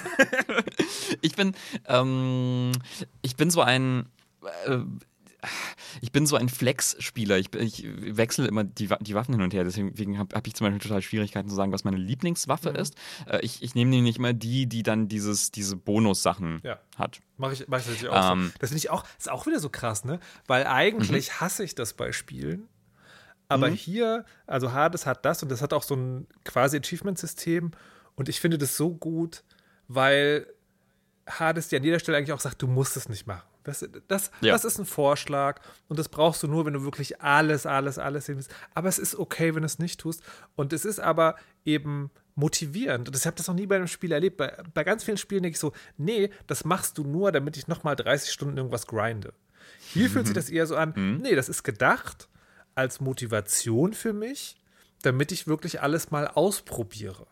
ich bin, ähm, ich bin so ein, äh, ich bin so ein Flex-Spieler. Ich, ich wechsle immer die, Wa- die Waffen hin und her. Deswegen habe hab ich zum Beispiel total Schwierigkeiten zu sagen, was meine Lieblingswaffe ist. Äh, ich ich nehme nämlich immer die, die dann dieses, diese Bonussachen Ja. hat. Mache ich, mach ich natürlich auch Ähm. so. Das finde ich auch, ist auch wieder so krass, ne? Weil eigentlich hasse ich das bei Spielen. Aber hier, also Hades hat das und das hat auch so ein quasi Achievement-System. Und ich finde das so gut, weil Hades dir an jeder Stelle eigentlich auch sagt, du musst es nicht machen. Das, das, Ja. das ist ein Vorschlag und das brauchst du nur, wenn du wirklich alles, alles, alles hin willst. Aber es ist okay, wenn du es nicht tust. Und es ist aber eben motivierend. Und ich habe das noch nie bei einem Spiel erlebt. Bei, bei ganz vielen Spielen denke ich so, nee, das machst du nur, damit ich nochmal dreißig Stunden irgendwas grinde. Hier fühlt sich das eher so an, nee, das ist gedacht als Motivation für mich, damit ich wirklich alles mal ausprobiere.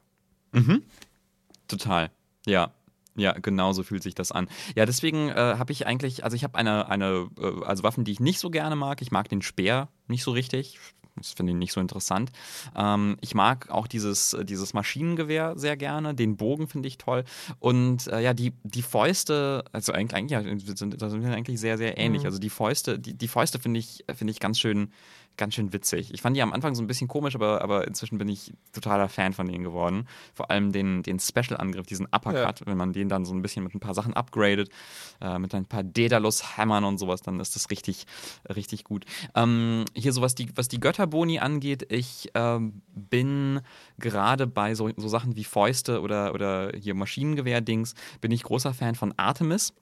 Total. Ja. Ja, genau so fühlt sich das an. Ja, deswegen äh, habe ich eigentlich, also ich habe eine, eine äh, also Waffen, die ich nicht so gerne mag. Ich mag den Speer nicht so richtig. Das finde ich nicht so interessant. Ähm, ich mag auch dieses, äh, dieses Maschinengewehr sehr gerne. Den Bogen finde ich toll. Und äh, ja, die, die Fäuste, also eigentlich, eigentlich ja, sind, da sind wir eigentlich sehr, sehr ähnlich. Also die Fäuste, die, die Fäuste finde ich, finde ich ganz schön, ganz schön witzig. Ich fand die am Anfang so ein bisschen komisch, aber, aber inzwischen bin ich totaler Fan von denen geworden. Vor allem den, den Special-Angriff, diesen Uppercut, ja. wenn man den dann so ein bisschen mit ein paar Sachen upgradet, äh, mit ein paar Daedalus-Hämmern und sowas, dann ist das richtig, richtig gut. Ähm, hier so was die, was die Götterboni angeht, ich ähm, bin gerade bei so, so Sachen wie Fäuste oder, oder hier Maschinengewehr-Dings, bin ich großer Fan von Artemis.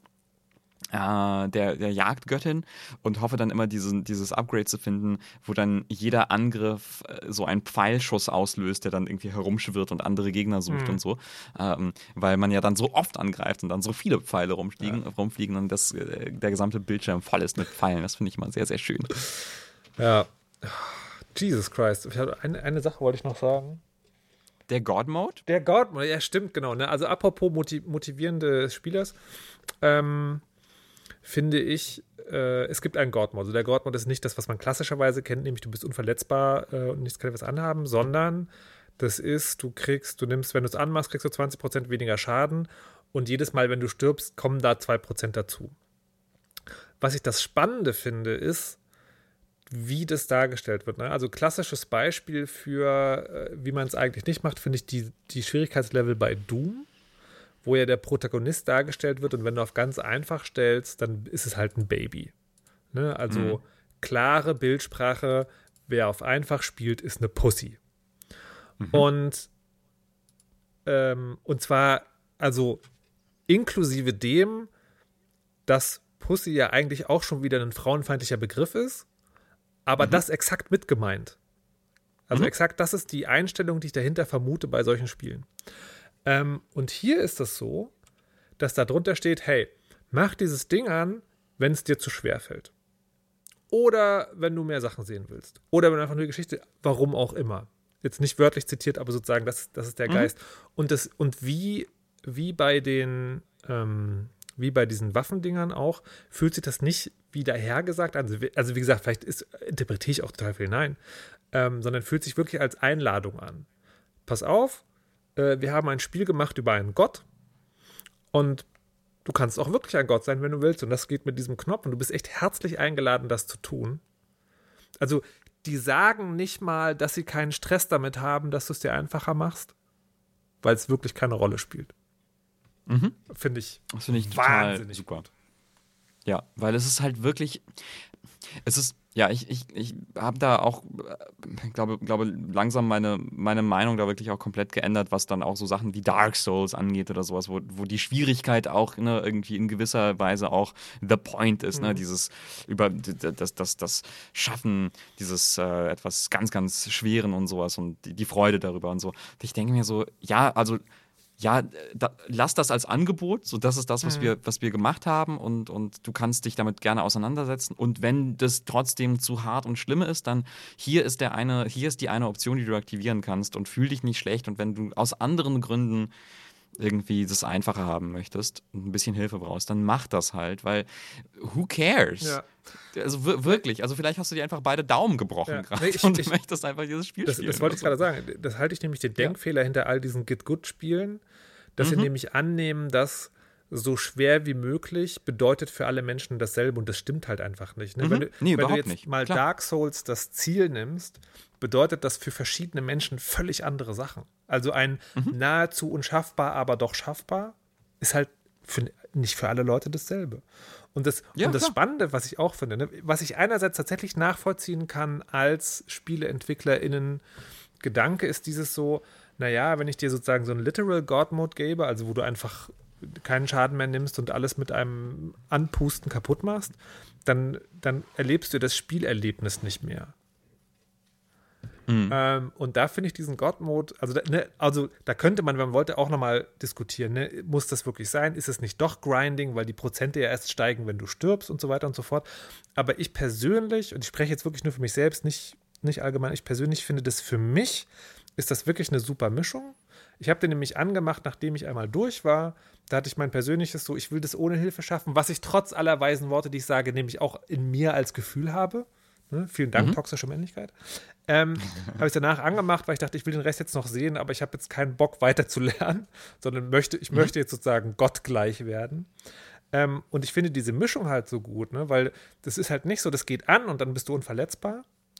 Äh, der, der Jagdgöttin und hoffe dann immer diesen, dieses Upgrade zu finden, wo dann jeder Angriff äh, so einen Pfeilschuss auslöst, der dann irgendwie herumschwirrt und andere Gegner sucht mhm. und so, ähm, weil man ja dann so oft angreift und dann so viele Pfeile rumfliegen, ja. rumfliegen und das, äh, der gesamte Bildschirm voll ist mit Pfeilen. Das finde ich immer sehr, sehr schön. Ja, Jesus Christ. Ich hatte eine, eine Sache wollte ich noch sagen. Der God-Mode? Der God-Mode, ja stimmt, genau. Ne? Also apropos motiv- motivierende des Spielers, ähm, finde ich, äh, es gibt einen God-Mode. Also der God-Mode ist nicht das, was man klassischerweise kennt, nämlich du bist unverletzbar äh, und nichts kann dir was anhaben, sondern das ist, du kriegst, du nimmst, wenn du es anmachst, kriegst du zwanzig Prozent weniger Schaden und jedes Mal, wenn du stirbst, kommen da zwei Prozent dazu. Was ich das Spannende finde, ist, wie das dargestellt wird. Ne? Also klassisches Beispiel für, äh, wie man es eigentlich nicht macht, finde ich die, die Schwierigkeitslevel bei Doom, wo ja der Protagonist dargestellt wird und wenn du auf ganz einfach stellst, dann ist es halt ein Baby. Ne? Also mhm. klare Bildsprache, wer auf einfach spielt, ist eine Pussy. Mhm. Und ähm, und zwar, also inklusive dem, dass Pussy ja eigentlich auch schon wieder ein frauenfeindlicher Begriff ist, aber mhm. das exakt mitgemeint. Also mhm. exakt, das ist die Einstellung, die ich dahinter vermute bei solchen Spielen. Ähm, und hier ist es so, dass da drunter steht, hey, mach dieses Ding an, wenn es dir zu schwer fällt. Oder wenn du mehr Sachen sehen willst. Oder wenn du einfach nur die Geschichte, warum auch immer. Jetzt nicht wörtlich zitiert, aber sozusagen, das, das ist der mhm. Geist. Und, das, und wie, wie bei den, ähm, wie bei diesen Waffendingern auch, fühlt sich das nicht wie dahergesagt an. Also, also wie gesagt, vielleicht ist, interpretiere ich auch total viel hinein, ähm, sondern fühlt sich wirklich als Einladung an. Pass auf, wir haben ein Spiel gemacht über einen Gott und du kannst auch wirklich ein Gott sein, wenn du willst und das geht mit diesem Knopf und du bist echt herzlich eingeladen, das zu tun. Also die sagen nicht mal, dass sie keinen Stress damit haben, dass du es dir einfacher machst, weil es wirklich keine Rolle spielt. Mhm. Finde ich, das finde ich total super. Ja, weil es ist halt wirklich, es ist Ja, ich, ich, ich habe da auch, äh, glaube, glaube langsam meine, meine Meinung da wirklich auch komplett geändert, was dann auch so Sachen wie Dark Souls angeht oder sowas, wo, wo die Schwierigkeit auch ne, irgendwie in gewisser Weise auch the point ist, mhm. ne, dieses über das, das, das Schaffen dieses äh, etwas ganz, ganz Schweren und sowas und die, die Freude darüber und so. Und ich denke mir so, ja, also ja, da, lass das als Angebot, so das ist das, was mhm. wir, was wir gemacht haben und, und du kannst dich damit gerne auseinandersetzen und wenn das trotzdem zu hart und schlimm ist, dann hier ist der eine, hier ist die eine Option, die du aktivieren kannst und fühl dich nicht schlecht und wenn du aus anderen Gründen irgendwie das Einfache haben möchtest und ein bisschen Hilfe brauchst, dann mach das halt, weil who cares? Ja. Also w- wirklich, also vielleicht hast du dir einfach beide Daumen gebrochen ja. gerade nee, und du möchtest einfach dieses Spiel das, spielen. Das wollte ich so. gerade sagen. Das halte ich nämlich den Denkfehler ja. hinter all diesen Get-Good-Spielen, dass mhm. sie nämlich annehmen, dass so schwer wie möglich bedeutet für alle Menschen dasselbe und das stimmt halt einfach nicht. Ne? Mhm. Wenn du, nee, wenn überhaupt du jetzt nicht. mal Klar. Dark Souls das Ziel nimmst, bedeutet das für verschiedene Menschen völlig andere Sachen. Also ein mhm. nahezu unschaffbar, aber doch schaffbar ist halt für, nicht für alle Leute dasselbe. Und das, ja, und das Spannende, was ich auch finde, ne, was ich einerseits tatsächlich nachvollziehen kann als SpieleentwicklerInnen Gedanke, ist dieses so, naja, wenn ich dir sozusagen so einen Literal God Mode gebe, also wo du einfach keinen Schaden mehr nimmst und alles mit einem Anpusten kaputt machst, dann, dann erlebst du das Spielerlebnis nicht mehr. Mhm. Ähm, und da finde ich diesen God-Mode, also da, ne, also da könnte man, wenn man wollte, auch nochmal diskutieren, ne? Muss das wirklich sein? Ist es nicht doch Grinding, weil die Prozente ja erst steigen, wenn du stirbst und so weiter und so fort. Aber ich persönlich, und ich spreche jetzt wirklich nur für mich selbst, nicht, nicht allgemein, ich persönlich finde das für mich, ist das wirklich eine super Mischung. Ich habe den nämlich angemacht, nachdem ich einmal durch war. Da hatte ich mein persönliches so, ich will das ohne Hilfe schaffen, was ich trotz aller weisen Worte, die ich sage, nämlich auch in mir als Gefühl habe. Ne? Vielen Dank, mhm. toxische Männlichkeit. Ähm, habe ich danach angemacht, weil ich dachte, ich will den Rest jetzt noch sehen, aber ich habe jetzt keinen Bock weiter zu lernen, sondern möchte, ich mhm. möchte jetzt sozusagen gottgleich werden. Ähm, und ich finde diese Mischung halt so gut, ne? Weil das ist halt nicht so, das geht an und dann bist du unverletzbar,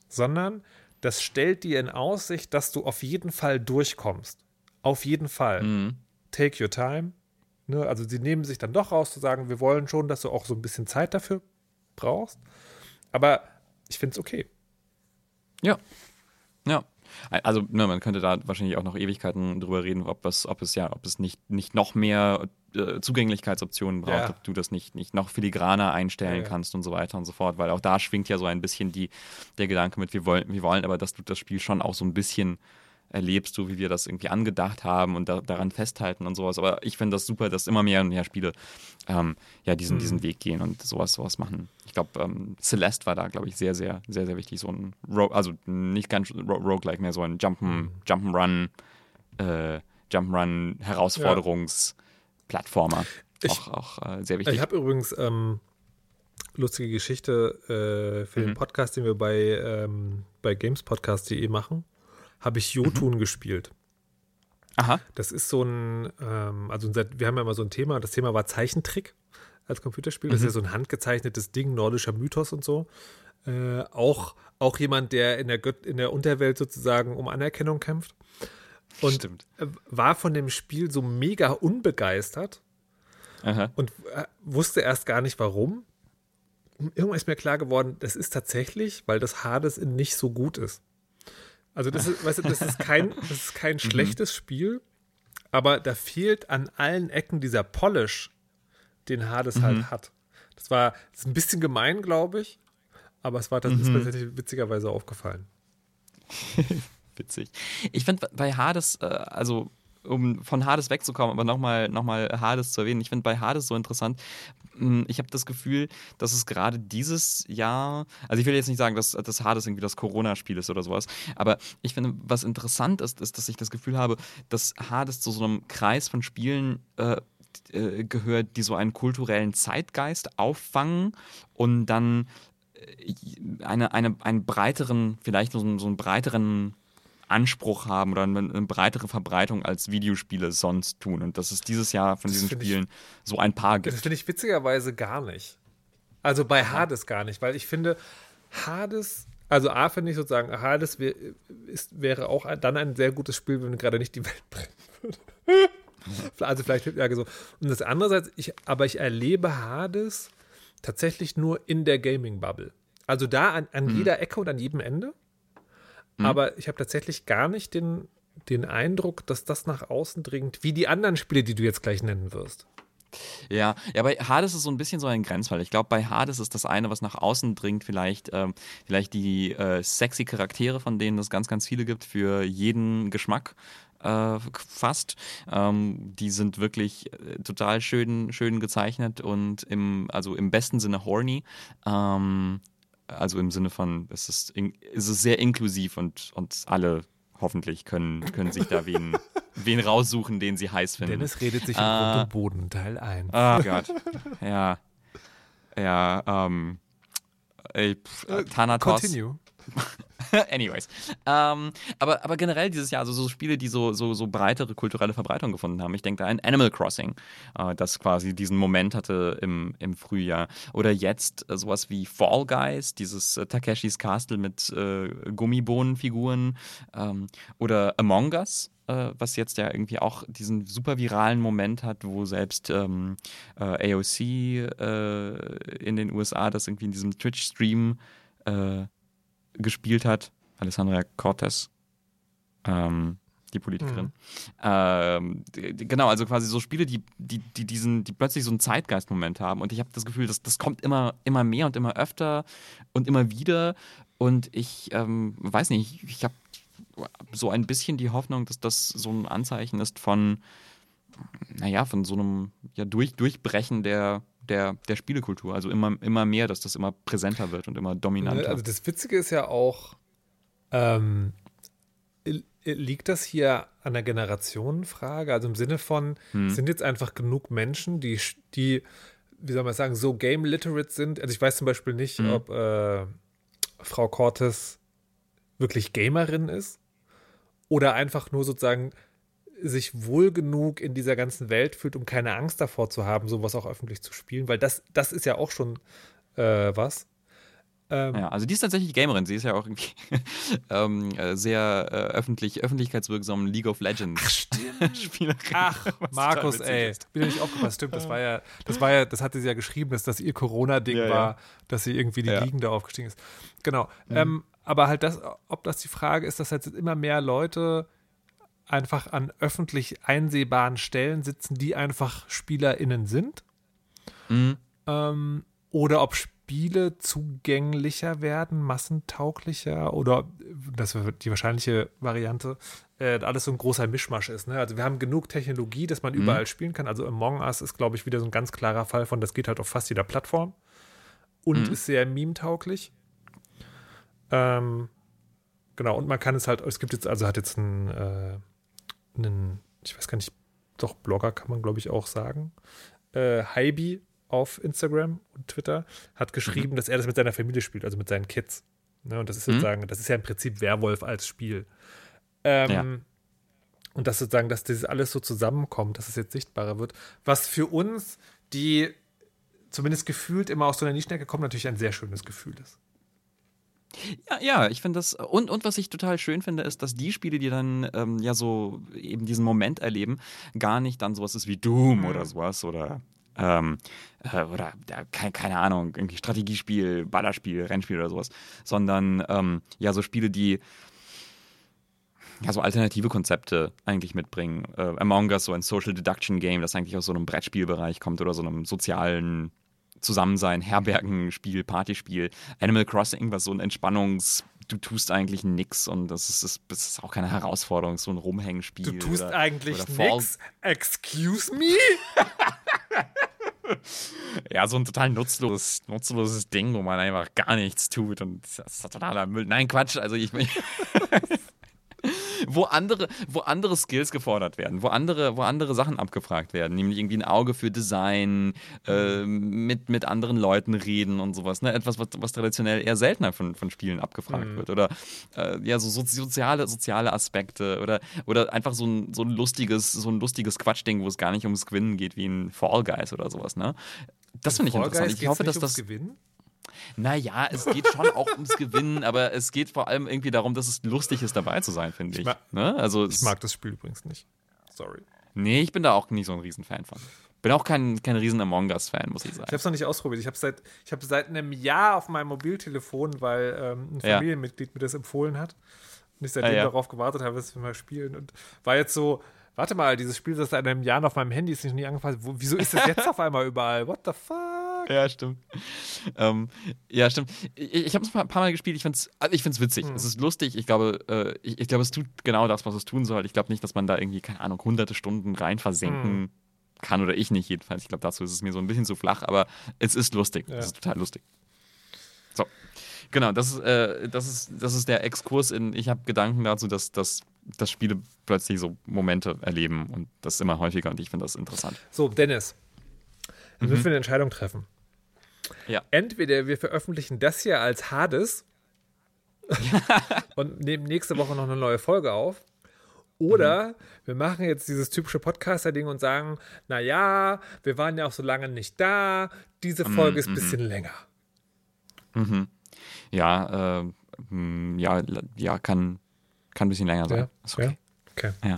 sondern das stellt dir in Aussicht, dass du auf jeden Fall durchkommst. Auf jeden Fall. Mhm. Take your time. Ne? Also sie nehmen sich dann doch raus zu sagen, wir wollen schon, dass du auch so ein bisschen Zeit dafür brauchst. Aber ich finde es okay. Ja. Ja. Also ne, man könnte da wahrscheinlich auch noch Ewigkeiten drüber reden, ob es, ob es ja, ob es nicht, nicht noch mehr äh, Zugänglichkeitsoptionen braucht, Ja. ob du das nicht, nicht noch filigraner einstellen Ja, ja. kannst und so weiter und so fort, weil auch da schwingt ja so ein bisschen die, der Gedanke mit, wir wollen, wir wollen aber, dass du das Spiel schon auch so ein bisschen erlebst, so wie wir das irgendwie angedacht haben und da, daran festhalten und sowas. Aber ich finde das super, dass immer mehr und mehr Spiele ähm, ja diesen, Mhm. diesen Weg gehen und sowas, sowas machen. Ich glaube, ähm, Celeste war da, glaube ich, sehr, sehr, sehr, sehr wichtig. So ein, Ro- also nicht ganz Ro- Roguelike, mehr so ein Jump'n'Run, Mhm. Jump'n'Run, äh, Jump'n'Run Herausforderungs-Plattformer. Ich- Auch, auch äh, sehr wichtig. Ich habe übrigens ähm, lustige Geschichte äh, für den Mhm. Podcast, den wir bei, ähm, bei gamespodcast punkt de machen, habe ich Jotun Mhm. gespielt. Aha. Das ist so ein, ähm, also unser, wir haben ja immer so ein Thema, das Thema war Zeichentrick als Computerspiel. Das ist ja so ein handgezeichnetes Ding, nordischer Mythos und so. Äh, auch, auch jemand, der in der, Gött in der Unterwelt sozusagen um Anerkennung kämpft. Und Stimmt. äh, war von dem Spiel so mega unbegeistert Aha. und äh, wusste erst gar nicht warum. Irgendwann ist mir klar geworden, das ist tatsächlich, weil das Hades in nicht so gut ist. Also das ist, weißt du, das ist kein, das ist kein schlechtes Spiel, aber da fehlt an allen Ecken dieser Polish, den Hades halt hat. Das war das ist ein bisschen gemein, glaube ich, aber es war das ist mir tatsächlich witzigerweise aufgefallen. Witzig. Ich finde bei Hades, äh, also um von Hades wegzukommen, aber nochmal noch mal Hades zu erwähnen, ich finde bei Hades so interessant, mh, ich habe das Gefühl, dass es gerade dieses Jahr, also ich will jetzt nicht sagen, dass, dass Hades irgendwie das Corona-Spiel ist oder sowas, aber ich finde, was interessant ist, ist, dass ich das Gefühl habe, dass Hades zu so einem Kreis von Spielen äh, äh, gehört, die so einen kulturellen Zeitgeist auffangen und dann äh, eine, eine, einen breiteren, vielleicht so einen, so einen breiteren Anspruch haben oder eine, eine breitere Verbreitung als Videospiele sonst tun. Und dass es dieses Jahr von Das diesen finde ich- Spielen so ein paar Das gibt. finde ich witzigerweise gar nicht. Also bei Hades gar nicht, weil ich finde, Hades, also A finde ich sozusagen, Hades wär, ist, wäre auch dann ein sehr gutes Spiel, wenn gerade nicht die Welt brennen würde. Also vielleicht, ja, so. Und das andererseits, ich, aber ich erlebe Hades tatsächlich nur in der Gaming-Bubble. Also da an, an jeder Ecke und an jedem Ende. Aber ich habe tatsächlich gar nicht den, den Eindruck, dass das nach außen dringt, wie die anderen Spiele, die du jetzt gleich nennen wirst. Ja, ja, bei Hades ist so ein bisschen so ein Grenzfall. Ich glaube, bei Hades ist das eine, was nach außen dringt, vielleicht, ähm, vielleicht die äh, sexy Charaktere, von denen es ganz, ganz viele gibt, für jeden Geschmack. Äh, fast. Ähm, die sind wirklich äh, total schön, schön gezeichnet und im, also im besten Sinne horny. Ähm, also im Sinne von, es ist, in, es ist sehr inklusiv und, und alle hoffentlich können, können sich da wen, wen raussuchen, den sie heiß finden. Dennis redet sich in Ah. Grund und Boden, Teil eins. Oh Gott. Ja. Ja, ähm. Ey, pff, äh, Thanatos. Continue. Anyways. Ähm, aber, aber generell dieses Jahr, also so Spiele, die so, so, so breitere kulturelle Verbreitung gefunden haben. Ich denke da an Animal Crossing, äh, das quasi diesen Moment hatte im, im Frühjahr. Oder jetzt äh, sowas wie Fall Guys, dieses äh, Takeshis Castle mit äh, Gummibohnenfiguren. Ähm, oder Among Us, äh, was jetzt ja irgendwie auch diesen super viralen Moment hat, wo selbst ähm, äh, A O C äh, in den U S A das irgendwie in diesem Twitch-Stream äh, gespielt hat. Alessandra Cortez, ähm, die Politikerin. Mhm. Ähm, d- d- genau, also quasi so Spiele, die, die, die, diesen, die plötzlich so einen Zeitgeistmoment haben. Und ich habe das Gefühl, dass das kommt immer, immer mehr und immer öfter und immer wieder. Und ich ähm, weiß nicht, ich habe so ein bisschen die Hoffnung, dass das so ein Anzeichen ist von, naja, von so einem ja, Durch, Durchbrechen der, der, der Spielekultur. Also immer, immer mehr, dass das immer präsenter wird und immer dominanter. Also das Witzige ist ja auch, ähm, li- liegt das hier an der Generationenfrage? Also im Sinne von, Hm. sind jetzt einfach genug Menschen, die, sch- die, wie soll man sagen, so game-literate sind? Also ich weiß zum Beispiel nicht, Hm. ob äh, Frau Cortes wirklich Gamerin ist oder einfach nur sozusagen sich wohl genug in dieser ganzen Welt fühlt, um keine Angst davor zu haben, sowas auch öffentlich zu spielen, weil das, das ist ja auch schon äh, was. Ähm, Ja, also die ist tatsächlich Gamerin. Sie ist ja auch irgendwie ähm, äh, sehr äh, öffentlich, öffentlichkeitswirksam League of Legends Ach, stimmt. Spielerin. Ach, was Markus, total witzig ey. ist. Bin ja nicht aufgepasst. Stimmt, das war ja, das war ja, das hatte sie ja geschrieben, dass das ihr Corona-Ding Ja, ja. war, dass sie irgendwie die Ja. Ligen da aufgestiegen ist. Genau. Ähm, aber halt das, ob das die Frage ist, dass jetzt immer mehr Leute einfach an öffentlich einsehbaren Stellen sitzen, die einfach SpielerInnen sind. Mhm. Ähm, oder ob Spiele zugänglicher werden, massentauglicher oder, das wird die wahrscheinliche Variante, äh, alles so ein großer Mischmasch ist. Ne? Also wir haben genug Technologie, dass man Mhm. überall spielen kann. Also Among Us ist, glaube ich, wieder so ein ganz klarer Fall von, das geht halt auf fast jeder Plattform und Mhm. ist sehr meme-tauglich. Ähm, genau, und man kann es halt, es gibt jetzt, also hat jetzt einen, äh, einen ich weiß gar nicht, doch Blogger kann man, glaube ich, auch sagen, äh, Hybe auf Instagram und Twitter hat geschrieben, Mhm. dass er das mit seiner Familie spielt, also mit seinen Kids. Ne, und das ist sozusagen, das ist ja im Prinzip Werwolf als Spiel. Ähm, Ja. Und dass sozusagen, dass das alles so zusammenkommt, dass es jetzt sichtbarer wird, was für uns, die zumindest gefühlt immer aus so einer Nischenecke kommen, natürlich ein sehr schönes Gefühl ist. Ja, ja, ich finde das, und, und was ich total schön finde, ist, dass die Spiele, die dann ähm, ja so eben diesen Moment erleben, gar nicht dann sowas ist wie Doom Mhm. oder sowas oder ähm, äh, oder ja, keine, keine Ahnung, irgendwie Strategiespiel, Ballerspiel, Rennspiel oder sowas, sondern ähm, ja so Spiele, die ja so alternative Konzepte eigentlich mitbringen. Äh, Among Us, so ein Social Deduction Game, das eigentlich aus so einem Brettspielbereich kommt oder so einem sozialen Zusammensein, Herbergenspiel, Partyspiel. Animal Crossing, was so ein Entspannungs- du tust eigentlich nix und das ist, das ist auch keine Herausforderung, so ein Rumhängenspiel. Du tust oder, eigentlich oder Fall- nix? Excuse me? Ja, so ein total nutzloses, nutzloses Ding, wo man einfach gar nichts tut und das ist totaler Müll. Nein, Quatsch, also ich wo andere, wo andere Skills gefordert werden, wo andere, wo andere Sachen abgefragt werden, nämlich irgendwie ein Auge für Design, äh, mit, mit anderen Leuten reden und sowas, ne? Etwas, was, was traditionell eher seltener von, von Spielen abgefragt Mhm. wird. Oder äh, ja, so, so soziale, soziale Aspekte oder, oder einfach so ein, so ein lustiges, so ein lustiges Quatschding, wo es gar nicht ums Gewinnen geht, wie ein Fall Guys oder sowas, ne? Das finde ich Fall interessant. Guys Ich geht's hoffe, nicht dass ums das. Gewinnen? Naja, es geht schon auch ums Gewinnen, aber es geht vor allem irgendwie darum, dass es lustig ist, dabei zu sein, finde ich. Ich mag- ne? Also Ich es, mag das Spiel übrigens nicht. Sorry. Nee, ich bin da auch nicht so ein Riesenfan von. Bin auch kein, kein riesen Among Us-Fan, muss ich Ich sagen. habe es noch nicht ausprobiert. Ich habe seit, ich hab seit einem Jahr auf meinem Mobiltelefon, weil ähm, ein Ja. Familienmitglied mir das empfohlen hat. Und ich seitdem Ah, ja. darauf gewartet habe, dass wir mal spielen. Und war jetzt so, warte mal, dieses Spiel, das seit einem Jahr auf meinem Handy ist, nicht noch nie angefasst. Wo, wieso ist das jetzt auf einmal überall? What the fuck? Ja, stimmt. ähm, ja, stimmt. Ich, ich habe es ein paar Mal gespielt. Ich finde es also ich find's witzig. Mhm. Es ist lustig. Ich glaube, äh, ich, ich glaube, es tut genau das, was es tun soll. Ich glaube nicht, dass man da irgendwie, keine Ahnung, hunderte Stunden rein versenken Mhm. kann oder ich nicht jedenfalls. Ich glaube, dazu ist es mir so ein bisschen zu flach, aber es ist lustig. Ja. Es ist total lustig. So. Genau, das ist, äh, das ist, das ist der Exkurs in, ich habe Gedanken dazu, dass, dass, dass Spiele plötzlich so Momente erleben und das immer häufiger und ich finde das interessant. So, Dennis. Jetzt Mhm. müssen wir eine Entscheidung treffen. Ja. Entweder wir veröffentlichen das hier als Hades und nehmen nächste Woche noch eine neue Folge auf. Oder wir machen jetzt dieses typische Podcaster-Ding und sagen, naja, wir waren ja auch so lange nicht da, diese Folge ist ein bisschen länger. Mhm. Ja, äh, mh, ja, la- ja, kann, kann ein bisschen länger sein. Ja, Ist okay. Okay. Ja.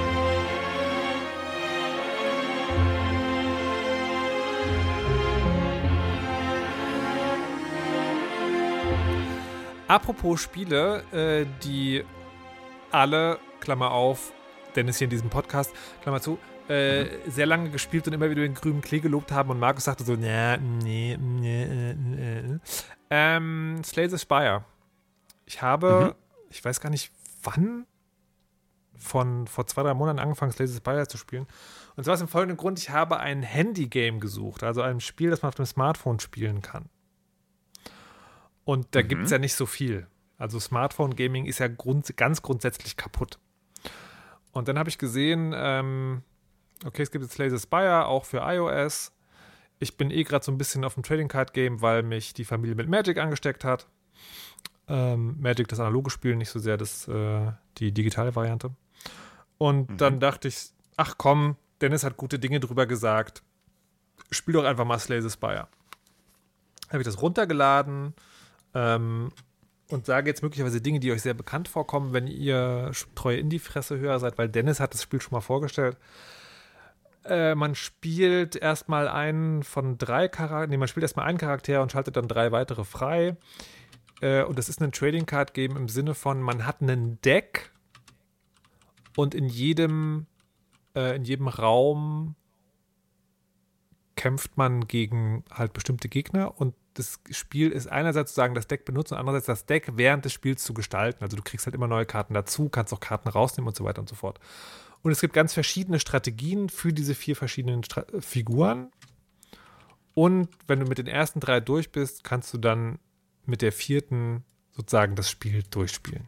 Apropos Spiele, äh, die alle, Klammer auf, Dennis hier in diesem Podcast, Klammer zu, äh, sehr lange gespielt und immer wieder den grünen Klee gelobt haben und Markus sagte so, nee, nee, nee, nee. Ähm, Slay the Spire. Ich habe, ich weiß gar nicht wann, von vor zwei, drei Monaten angefangen, Slay the Spire zu spielen. Und zwar aus dem folgenden Grund, ich habe ein Handy-Game gesucht, also ein Spiel, das man auf dem Smartphone spielen kann. Und da Mhm. gibt es ja nicht so viel. Also Smartphone-Gaming ist ja grund ganz grundsätzlich kaputt. Und dann habe ich gesehen, ähm, okay, es gibt jetzt Slay the Spire, auch für iOS. Ich bin eh gerade so ein bisschen auf dem Trading Card Game, weil mich die Familie mit Magic angesteckt hat. Ähm, Magic, das analoge Spiel, nicht so sehr das, äh, die digitale Variante. Und Mhm. dann dachte ich, ach komm, Dennis hat gute Dinge drüber gesagt. Spiel doch einfach mal Slay the Spire. Habe ich das runtergeladen, Ähm, und sage jetzt möglicherweise Dinge, die euch sehr bekannt vorkommen, wenn ihr treue Indie-Fresse-Hörer seid, weil Dennis hat das Spiel schon mal vorgestellt. Äh, man spielt erstmal einen von drei Charakteren, nee, man spielt erstmal einen Charakter und schaltet dann drei weitere frei. Äh, und das ist ein Trading Card Game im Sinne von, man hat einen Deck und in jedem, äh, in jedem Raum kämpft man gegen halt bestimmte Gegner und das Spiel ist einerseits sozusagen das Deck benutzen und andererseits das Deck während des Spiels zu gestalten. Also du kriegst halt immer neue Karten dazu, kannst auch Karten rausnehmen und so weiter und so fort. Und es gibt ganz verschiedene Strategien für diese vier verschiedenen Stra- Figuren. Und wenn du mit den ersten drei durch bist, kannst du dann mit der vierten sozusagen das Spiel durchspielen.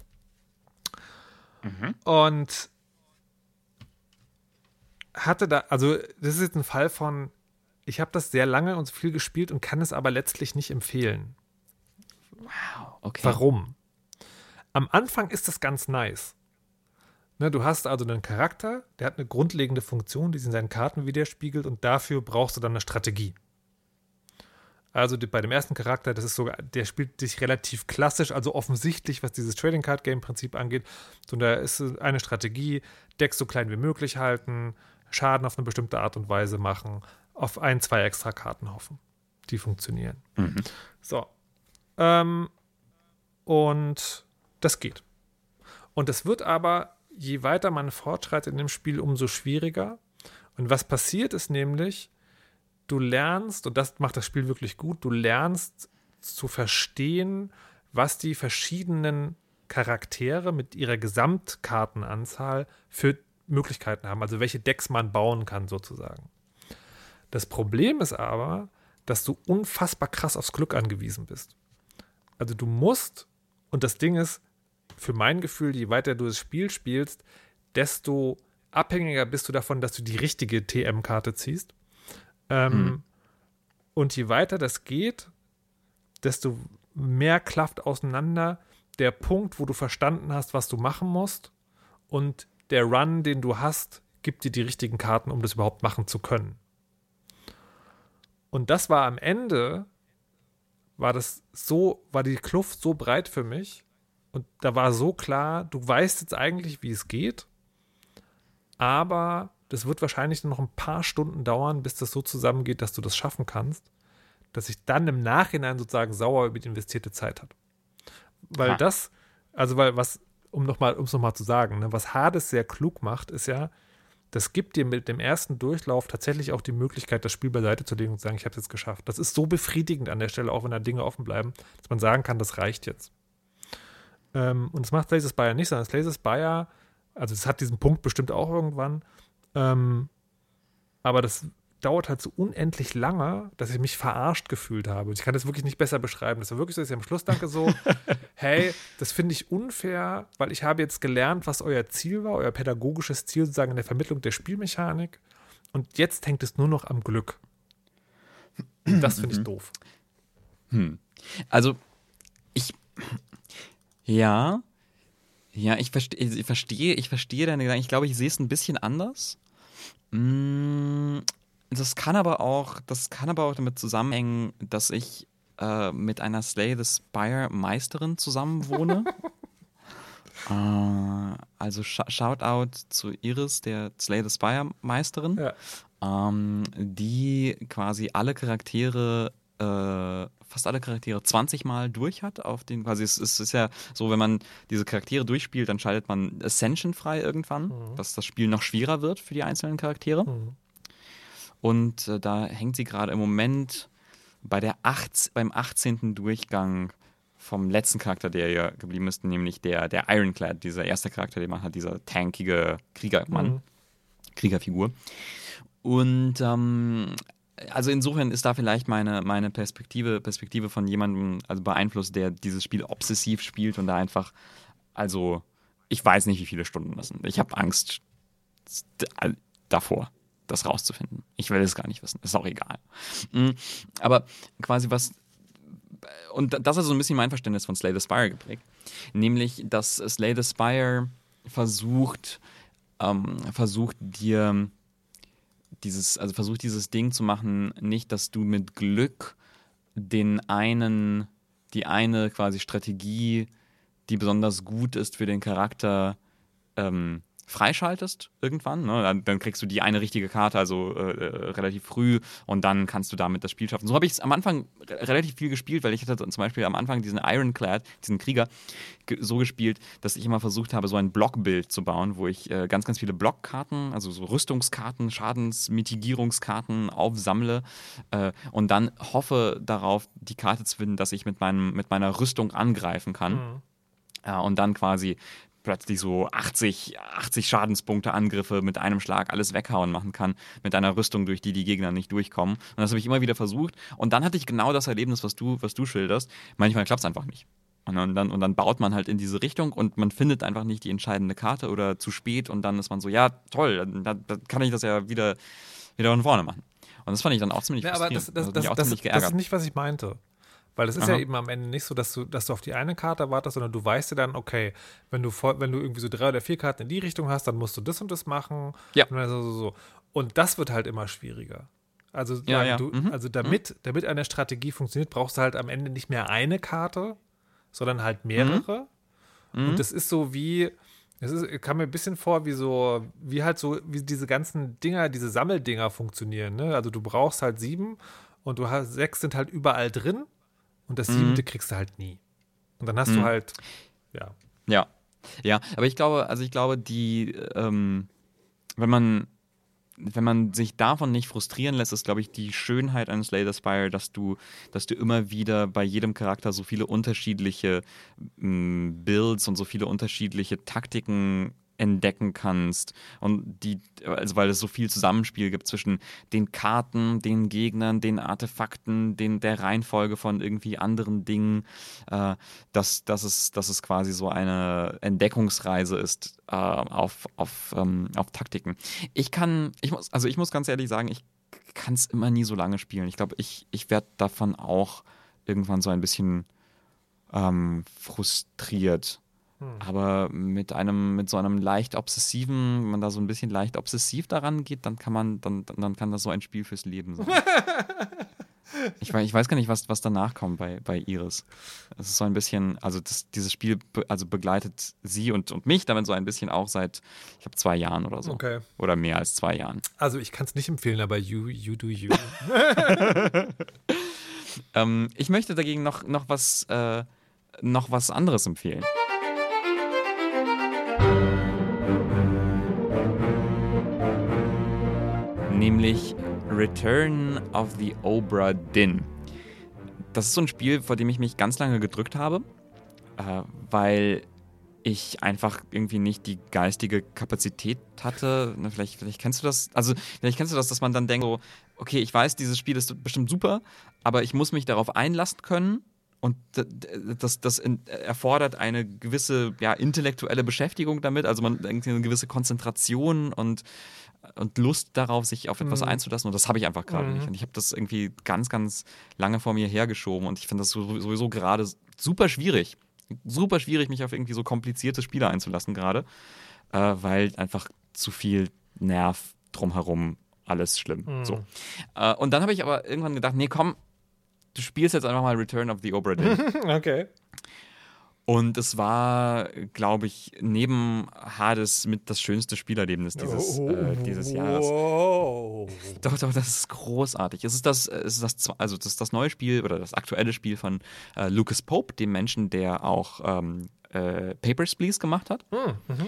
Mhm. Und hatte da, also das ist jetzt ein Fall von, ich habe das sehr lange und so viel gespielt und kann es aber letztlich nicht empfehlen. Wow, okay. Warum? Am Anfang ist das ganz nice. Ne, du hast also einen Charakter, der hat eine grundlegende Funktion, die sich in seinen Karten widerspiegelt und dafür brauchst du dann eine Strategie. Also die, bei dem ersten Charakter, das ist sogar, der spielt sich relativ klassisch, also offensichtlich, was dieses Trading Card Game Prinzip angeht. So, da ist eine Strategie, Decks so klein wie möglich halten, Schaden auf eine bestimmte Art und Weise machen, auf ein, zwei extra Karten hoffen. Die funktionieren. Mhm. So. Ähm, und das geht. Und das wird aber, je weiter man fortschreitet in dem Spiel, umso schwieriger. Und was passiert ist nämlich, du lernst, und das macht das Spiel wirklich gut, du lernst zu verstehen, was die verschiedenen Charaktere mit ihrer Gesamtkartenanzahl für Möglichkeiten haben, also welche Decks man bauen kann sozusagen. Das Problem ist aber, dass du unfassbar krass aufs Glück angewiesen bist. Also du musst, und das Ding ist, für mein Gefühl, je weiter du das Spiel spielst, desto abhängiger bist du davon, dass du die richtige T M-Karte ziehst. Ähm, hm. Und je weiter das geht, desto mehr klafft auseinander der Punkt, wo du verstanden hast, was du machen musst, und der Run, den du hast, gibt dir die richtigen Karten, um das überhaupt machen zu können. Und das war am Ende, war das so, war die Kluft so breit für mich und da war so klar, du weißt jetzt eigentlich, wie es geht, aber das wird wahrscheinlich noch ein paar Stunden dauern, bis das so zusammengeht, dass du das schaffen kannst, dass ich dann im Nachhinein sozusagen sauer über die investierte Zeit habe. Weil ha. das, also weil was, um nochmal, um es nochmal zu sagen, ne, was Hades sehr klug macht, ist ja, das gibt dir mit dem ersten Durchlauf tatsächlich auch die Möglichkeit, das Spiel beiseite zu legen und zu sagen, ich habe es jetzt geschafft. Das ist so befriedigend an der Stelle, auch wenn da Dinge offen bleiben, dass man sagen kann, das reicht jetzt. Ähm, und das macht Slay the Spire nicht, sondern Slay the Spire, also es hat diesen Punkt bestimmt auch irgendwann, ähm, aber das dauert halt so unendlich lange, dass ich mich verarscht gefühlt habe. Ich kann das wirklich nicht besser beschreiben. Das war wirklich so, dass ich am Schluss danke so, hey, das finde ich unfair, weil ich habe jetzt gelernt, was euer Ziel war, euer pädagogisches Ziel sozusagen in der Vermittlung der Spielmechanik, und jetzt hängt es nur noch am Glück. Und das finde ich doof. Hm. Also, ich ja, ja, ich, verste, ich verstehe, ich verstehe deine Gedanken. Ich glaube, ich sehe es ein bisschen anders. Mm. Das kann aber auch, das kann aber auch damit zusammenhängen, dass ich äh, mit einer Slay the Spire Meisterin zusammenwohne. äh, also sh- Shoutout zu Iris, der Slay the Spire Meisterin, ja. ähm, die quasi alle Charaktere, äh, fast alle Charaktere zwanzig Mal durch hat. Auf den, quasi es, es ist ja so, wenn man diese Charaktere durchspielt, dann schaltet man Ascension frei irgendwann, mhm. dass das Spiel noch schwerer wird für die einzelnen Charaktere. Mhm. Und äh, da hängt sie gerade im Moment bei der acht, beim achtzehnten Durchgang vom letzten Charakter, der ja geblieben ist, nämlich der, der Ironclad, dieser erste Charakter, den man hat, dieser tankige Kriegermann, mhm. Kriegerfigur. Und ähm, also insofern ist da vielleicht meine, meine Perspektive, Perspektive von jemandem also beeinflusst, der dieses Spiel obsessiv spielt und da einfach, also ich weiß nicht, wie viele Stunden das sind. Ich habe Angst d- davor, das rauszufinden. Ich will es gar nicht wissen. Ist auch egal. Aber quasi was, und das ist so ein bisschen mein Verständnis von Slay the Spire geprägt, nämlich, dass Slay the Spire versucht, ähm, versucht dir dieses, also versucht dieses Ding zu machen, nicht, dass du mit Glück den einen die eine quasi Strategie, die besonders gut ist für den Charakter, ähm, freischaltest irgendwann. Ne? Dann, dann kriegst du die eine richtige Karte, also äh, relativ früh, und dann kannst du damit das Spiel schaffen. So habe ich es am Anfang re- relativ viel gespielt, weil ich hatte zum Beispiel am Anfang diesen Ironclad, diesen Krieger, ge- so gespielt, dass ich immer versucht habe, so ein Blockbild zu bauen, wo ich äh, ganz, ganz viele Blockkarten, also so Rüstungskarten, Schadensmitigierungskarten aufsammle äh, und dann hoffe darauf, die Karte zu finden, dass ich mit, meinem, mit meiner Rüstung angreifen kann. Mhm. Ja, und dann quasi plötzlich so achtzig, achtzig Schadenspunkte Angriffe mit einem Schlag alles weghauen machen kann, mit einer Rüstung, durch die die Gegner nicht durchkommen. Und das habe ich immer wieder versucht. Und dann hatte ich genau das Erlebnis, was du, was du schilderst. Manchmal klappt es einfach nicht. Und dann, und dann baut man halt in diese Richtung und man findet einfach nicht die entscheidende Karte oder zu spät, und dann ist man so, ja, toll, dann, dann kann ich das ja wieder, wieder von vorne machen. Und das fand ich dann auch ziemlich Ja, aber frustrierend. das, das, Also bin das, ich auch das, ziemlich das geärgert. ist nicht, was ich meinte. Weil das ist Aha. ja eben am Ende nicht so, dass du, dass du auf die eine Karte wartest, sondern du weißt ja dann, okay, wenn du, vor, wenn du irgendwie so drei oder vier Karten in die Richtung hast, dann musst du das und das machen. Ja. Und, dann so, so, so. Und das wird halt immer schwieriger. Also, Ja, sagen ja. Du, Mhm. also damit, damit eine Strategie funktioniert, brauchst du halt am Ende nicht mehr eine Karte, sondern halt mehrere. Mhm. Und das ist so wie, es ist, kam mir ein bisschen vor, wie so, wie halt so, wie diese ganzen Dinger, diese Sammeldinger funktionieren. Ne? Also du brauchst halt sieben und du hast sechs sind halt überall drin. Und das siebente kriegst du halt nie. Und dann hast du halt, ja. Ja, ja, aber ich glaube, also ich glaube, die, ähm, wenn man, wenn man sich davon nicht frustrieren lässt, ist, glaube ich, die Schönheit eines Slay the Spire, dass du, dass du immer wieder bei jedem Charakter so viele unterschiedliche m, Builds und so viele unterschiedliche Taktiken entdecken kannst, und die, also weil es so viel Zusammenspiel gibt zwischen den Karten, den Gegnern, den Artefakten, den, der Reihenfolge von irgendwie anderen Dingen, äh, dass, dass, es, dass es quasi so eine Entdeckungsreise ist äh, auf, auf, ähm, auf Taktiken. Ich kann, ich muss, also ich muss ganz ehrlich sagen, ich kann es immer nie so lange spielen. Ich glaube, ich, ich werde davon auch irgendwann so ein bisschen ähm, frustriert. Aber mit einem, mit so einem leicht obsessiven, wenn man da so ein bisschen leicht obsessiv daran geht, dann kann man, dann, dann kann das so ein Spiel fürs Leben sein. ich, weiß, ich weiß gar nicht, was, was danach kommt bei, bei Iris. Es ist so ein bisschen, also das, dieses Spiel be, also begleitet sie und, und mich damit so ein bisschen auch seit, ich glaube, zwei Jahren oder so. Okay. Oder mehr als zwei Jahren. Also ich kann es nicht empfehlen, aber you, you do you. ähm, ich möchte dagegen noch, noch, was, äh, noch was anderes empfehlen. Nämlich Return of the Obra Dinn. Das ist so ein Spiel, vor dem ich mich ganz lange gedrückt habe, äh, weil ich einfach irgendwie nicht die geistige Kapazität hatte. Na, vielleicht, vielleicht kennst du das, also vielleicht kennst du das, dass man dann denkt, so, okay, ich weiß, dieses Spiel ist bestimmt super, aber ich muss mich darauf einlassen können. Und das, das erfordert eine gewisse ja, intellektuelle Beschäftigung damit, also man irgendwie eine gewisse Konzentration und, und Lust darauf, sich auf etwas Mhm. einzulassen. Und das habe ich einfach gerade Mhm. nicht. Und ich habe das irgendwie ganz, ganz lange vor mir hergeschoben. Und ich finde das sowieso gerade super schwierig. Super schwierig, mich auf irgendwie so komplizierte Spiele einzulassen gerade, äh, weil einfach zu viel Nerv drumherum, alles schlimm. Mhm. So. Äh, und dann habe ich aber irgendwann gedacht, nee, komm, du spielst jetzt einfach mal Return of the Obra Dinn. Okay. Und es war, glaube ich, neben Hades mit das schönste Spielerlebnis dieses, äh, dieses Jahres. Wow. Doch, doch, das ist großartig. Es ist das, es ist das, also das, ist das neue Spiel oder das aktuelle Spiel von äh, Lucas Pope, dem Menschen, der auch ähm, äh, Papers, Please gemacht hat. Mhm.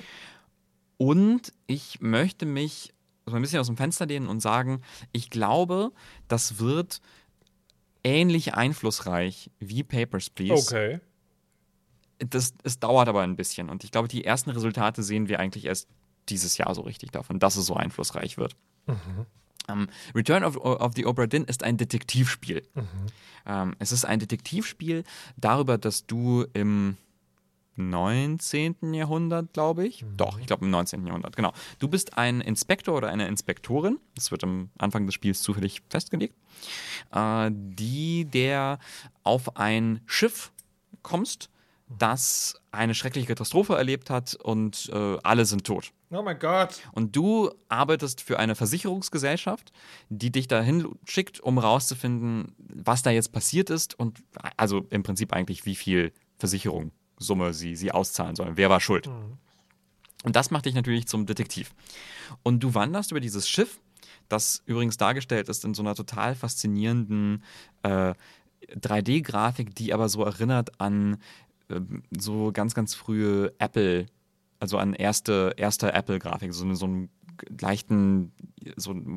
Und ich möchte mich so ein bisschen aus dem Fenster lehnen und sagen, ich glaube, das wird ähnlich einflussreich wie Papers, Please. Okay. Das, es dauert aber ein bisschen. Und ich glaube, die ersten Resultate sehen wir eigentlich erst dieses Jahr so richtig davon, dass es so einflussreich wird. Mhm. Um, Return of, of the Obra Dinn ist ein Detektivspiel. Mhm. Um, es ist ein Detektivspiel darüber, dass du im neunzehnten. Jahrhundert, glaube ich. Mhm. Doch, ich glaube im neunzehnten. Jahrhundert, genau. Du bist ein Inspektor oder eine Inspektorin, das wird am Anfang des Spiels zufällig festgelegt, äh, die der auf ein Schiff kommst, das eine schreckliche Katastrophe erlebt hat und äh, alle sind tot. Oh mein Gott. Und du arbeitest für eine Versicherungsgesellschaft, die dich dahin schickt, um rauszufinden, was da jetzt passiert ist und also im Prinzip eigentlich, wie viel Versicherungssumme sie, sie auszahlen sollen. Wer war schuld? Mhm. Und das macht dich natürlich zum Detektiv. Und du wanderst über dieses Schiff, das übrigens dargestellt ist in so einer total faszinierenden äh, drei D-Grafik, die aber so erinnert an äh, so ganz, ganz frühe Apple, also an erste, erste Apple-Grafik, so, so einen leichten, so ein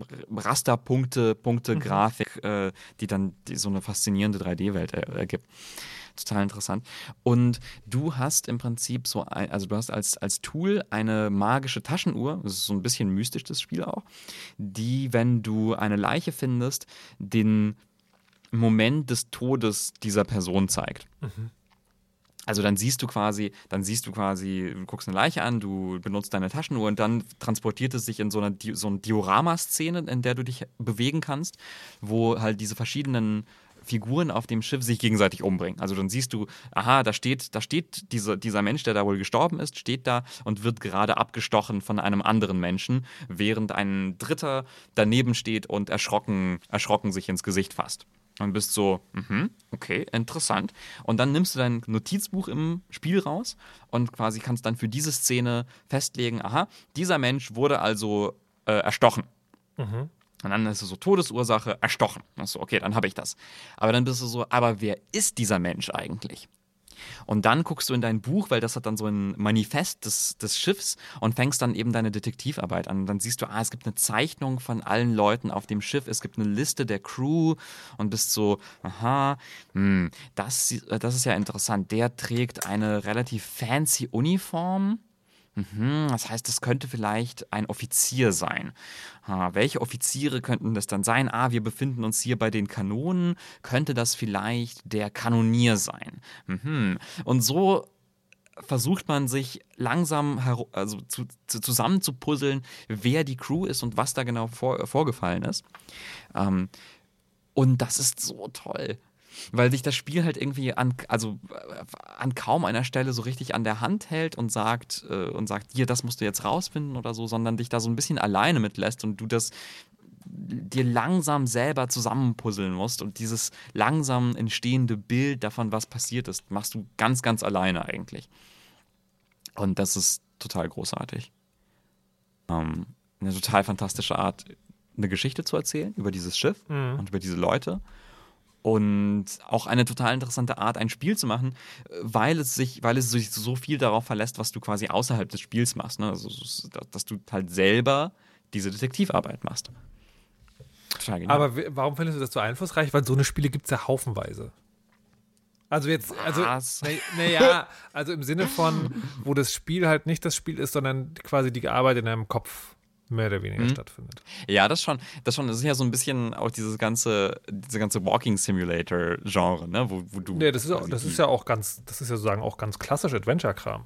Rasterpunkte-Punkte-Grafik, mhm. äh, die dann die, so eine faszinierende drei D-Welt er, ergibt. Total interessant. Und du hast im Prinzip so, ein, also du hast als, als Tool eine magische Taschenuhr, das ist so ein bisschen mystisch, das Spiel auch, die, wenn du eine Leiche findest, den Moment des Todes dieser Person zeigt. Mhm. Also dann siehst du quasi, dann siehst du quasi, du guckst eine Leiche an, du benutzt deine Taschenuhr und dann transportiert es sich in so eine, so eine Diorama-Szene, in der du dich bewegen kannst, wo halt diese verschiedenen Figuren auf dem Schiff sich gegenseitig umbringen. Also dann siehst du, aha, da steht, da steht diese, dieser Mensch, der da wohl gestorben ist, steht da und wird gerade abgestochen von einem anderen Menschen, während ein Dritter daneben steht und erschrocken, erschrocken sich ins Gesicht fasst. Und bist so, mhm, okay, interessant. Und dann nimmst du dein Notizbuch im Spiel raus und quasi kannst dann für diese Szene festlegen, aha, dieser Mensch wurde also äh, erstochen. Mhm. Und dann ist es so Todesursache, erstochen. Achso, okay, dann habe ich das. Aber dann bist du so, aber wer ist dieser Mensch eigentlich? Und dann guckst du in dein Buch, weil das hat dann so ein Manifest des, des Schiffs und fängst dann eben deine Detektivarbeit an. Und dann siehst du, ah, es gibt eine Zeichnung von allen Leuten auf dem Schiff, es gibt eine Liste der Crew und bist so, aha, hm, das, das ist ja interessant. Der trägt eine relativ fancy Uniform. Mhm, das heißt, das könnte vielleicht ein Offizier sein. Ha, welche Offiziere könnten das dann sein? Ah, wir befinden uns hier bei den Kanonen. Könnte das vielleicht der Kanonier sein? Mhm. Und so versucht man sich langsam also zu, zu, zusammenzupuzzeln, wer die Crew ist und was da genau vor, vorgefallen ist. Ähm, und das ist so toll. Weil sich das Spiel halt irgendwie an, also an kaum einer Stelle so richtig an der Hand hält und sagt, äh, und sagt, hier, das musst du jetzt rausfinden oder so, sondern dich da so ein bisschen alleine mitlässt und du das dir langsam selber zusammenpuzzeln musst und dieses langsam entstehende Bild davon, was passiert ist, machst du ganz, ganz alleine eigentlich. Und das ist total großartig. Ähm, eine total fantastische Art, eine Geschichte zu erzählen über dieses Schiff mhm. und über diese Leute. Und auch eine total interessante Art, ein Spiel zu machen, weil es sich, weil es sich so viel darauf verlässt, was du quasi außerhalb des Spiels machst. Ne? Also, dass du halt selber diese Detektivarbeit machst. Total genial. Aber w- warum findest du das so einflussreich? Weil so eine Spiele gibt es ja haufenweise. Also jetzt, also, naja, na also im Sinne von, wo das Spiel halt nicht das Spiel ist, sondern quasi die Arbeit in deinem Kopf mehr oder weniger mhm. stattfindet. Ja, das schon. Das schon. Das ist ja so ein bisschen auch dieses ganze, diese ganze Walking Simulator Genre, ne, wo, wo du. Nee, das ist auch, das ist ja auch ganz, das ist ja sozusagen auch ganz klassisch Adventure-Kram.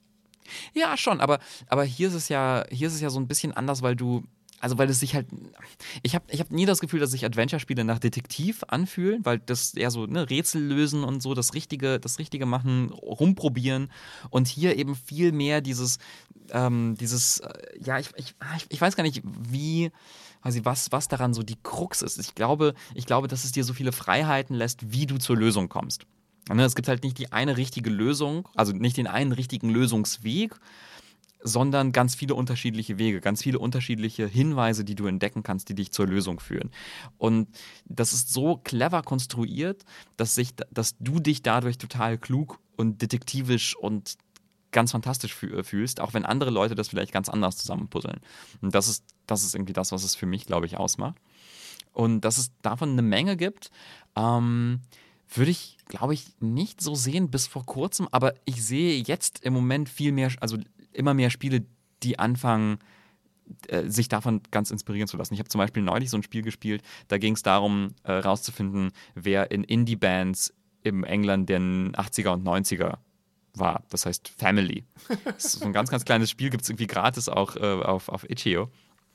Ja, schon. Aber, aber hier ist es ja, hier ist es ja so ein bisschen anders, weil du, also weil es sich halt, ich habe, ich habe nie das Gefühl, dass sich Adventure-Spiele nach Detektiv anfühlen, weil das eher so ne, Rätsel lösen und so das Richtige, das Richtige machen, rumprobieren und hier eben viel mehr dieses Ähm, dieses, äh, ja, ich, ich, ich weiß gar nicht, wie, also was, was daran so die Krux ist. Ich glaube, ich glaube, dass es dir so viele Freiheiten lässt, wie du zur Lösung kommst. Ne, es gibt halt nicht die eine richtige Lösung, also nicht den einen richtigen Lösungsweg, sondern ganz viele unterschiedliche Wege, ganz viele unterschiedliche Hinweise, die du entdecken kannst, die dich zur Lösung führen. Und das ist so clever konstruiert, dass, sich, dass du dich dadurch total klug und detektivisch und ganz fantastisch fühlst, auch wenn andere Leute das vielleicht ganz anders zusammenpuzzeln. Und das ist, das ist irgendwie das, was es für mich, glaube ich, ausmacht. Und dass es davon eine Menge gibt, ähm, würde ich, glaube ich, nicht so sehen bis vor kurzem, aber ich sehe jetzt im Moment viel mehr, also immer mehr Spiele, die anfangen, äh, sich davon ganz inspirieren zu lassen. Ich habe zum Beispiel neulich so ein Spiel gespielt, da ging es darum, äh, rauszufinden, wer in Indie-Bands im England der achtziger und neunziger war. Das heißt Family. Das ist so ein ganz, ganz kleines Spiel, gibt es irgendwie gratis auch äh, auf, auf itch punkt io.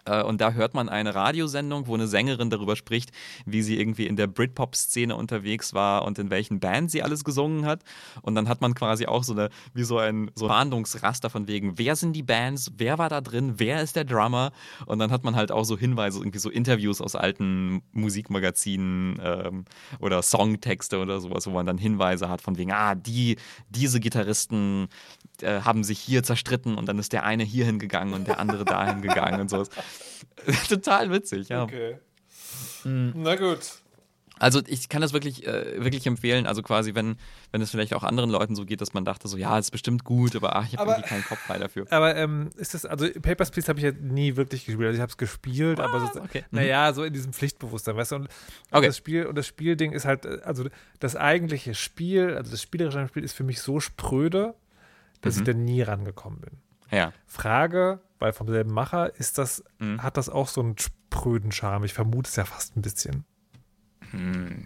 äh, und da hört man eine Radiosendung, wo eine Sängerin darüber spricht, wie sie irgendwie in der Britpop-Szene unterwegs war und in welchen Bands sie alles gesungen hat. Und dann hat man quasi auch so eine, wie so ein so ein Fahndungsraster von wegen, wer sind die Bands, wer war da drin, wer ist der Drummer? Und dann hat man halt auch so Hinweise, irgendwie so Interviews aus alten Musikmagazinen ähm, oder Songtexte oder sowas, wo man dann Hinweise hat von wegen, ah, die, diese Gitarristen äh, haben sich hier zerstritten und dann ist der eine hier hingegangen und der andere dahin gegangen und sowas. Total witzig, ja. Okay. Mhm. Na gut. Also ich kann das wirklich, äh, wirklich empfehlen, also quasi, wenn, wenn es vielleicht auch anderen Leuten so geht, dass man dachte so, ja, ist bestimmt gut, aber ach, ich habe irgendwie keinen Kopf frei dafür. Aber ähm, ist das, also Papers, Please habe ich ja nie wirklich gespielt, also ich habe es gespielt, ah, aber so, okay. naja, so in diesem Pflichtbewusstsein, weißt du, und, okay. und das Spiel, und das Spielding ist halt, also das eigentliche Spiel, also das spielerische Spiel ist für mich so spröde, dass mhm. ich da nie rangekommen bin. Ja. Frage, weil vom selben Macher, ist das, mhm. hat das auch so einen spröden Charme? Ich vermute es ja fast ein bisschen. Hm.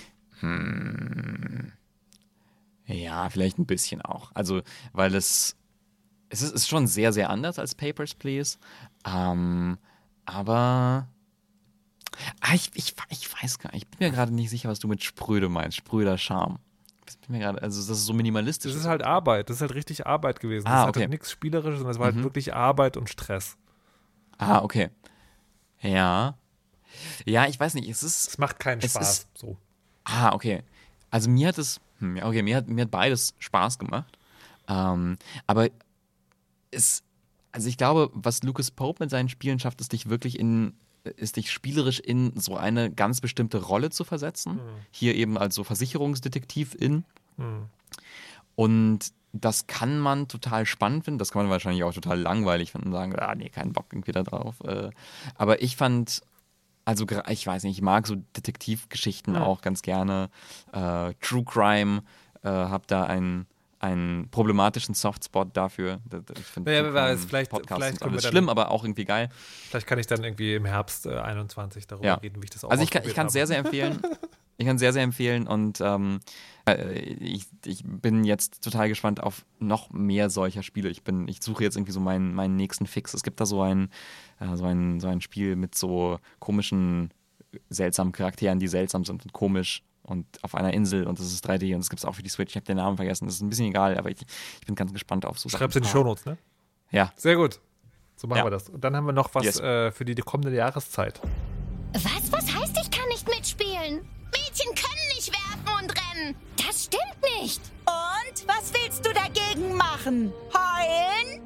Hm. Ja, vielleicht ein bisschen auch. Also, weil es, es ist, ist schon sehr, sehr anders als Papers, Please. Ähm, aber ah, ich, ich, ich weiß gar nicht, ich bin mir gerade nicht sicher, was du mit spröde meinst. Spröder Charme. Ich bin mir grad, also, das ist so minimalistisch. Das ist halt Arbeit. Das ist halt richtig Arbeit gewesen. Ah, das okay. hat halt nichts Spielerisches, sondern es war mhm. halt wirklich Arbeit und Stress. Ah, okay. Ja. Ja, ich weiß nicht, es ist... Es macht keinen es Spaß, ist, so. Ah, okay. Also mir hat es, hm, okay, mir hat, mir hat beides Spaß gemacht. Ähm, aber es, also ich glaube, was Lucas Pope mit seinen Spielen schafft, ist dich wirklich in, ist dich spielerisch in so eine ganz bestimmte Rolle zu versetzen. Mhm. Hier eben als so Versicherungsdetektivin. Mhm. Und das kann man total spannend finden, das kann man wahrscheinlich auch total langweilig finden und sagen, ah nee, keinen Bock irgendwie da drauf. Aber ich fand... Also ich weiß nicht, ich mag so Detektivgeschichten ja. auch ganz gerne. Äh, True Crime, äh, habe da einen, einen problematischen Softspot dafür. Ich finde ja, ja, vielleicht, vielleicht sind alles schlimm, aber auch irgendwie geil. Vielleicht kann ich dann irgendwie im Herbst äh, einundzwanzig darüber ja. reden, wie ich das auch Also ich kann es sehr, sehr empfehlen. Ich kann es sehr, sehr empfehlen und ähm, ich, ich bin jetzt total gespannt auf noch mehr solcher Spiele. Ich bin, ich suche jetzt irgendwie so meinen, meinen nächsten Fix. Es gibt da so ein, äh, so ein, so ein Spiel mit so komischen, seltsamen Charakteren, die seltsam sind und komisch und auf einer Insel und das ist drei D und das gibt es auch für die Switch. Ich habe den Namen vergessen, das ist ein bisschen egal, aber ich, ich bin ganz gespannt auf so Sachen. Schreib's in die Shownotes, ne? Ja. Sehr gut. So machen ja. wir das. Und dann haben wir noch was yes. äh, für die kommende Jahreszeit. Was? Was heißt, ich kann nicht mitspielen? Mädchen können nicht werfen und rennen. Das stimmt nicht. Und was willst du dagegen machen? Heulen?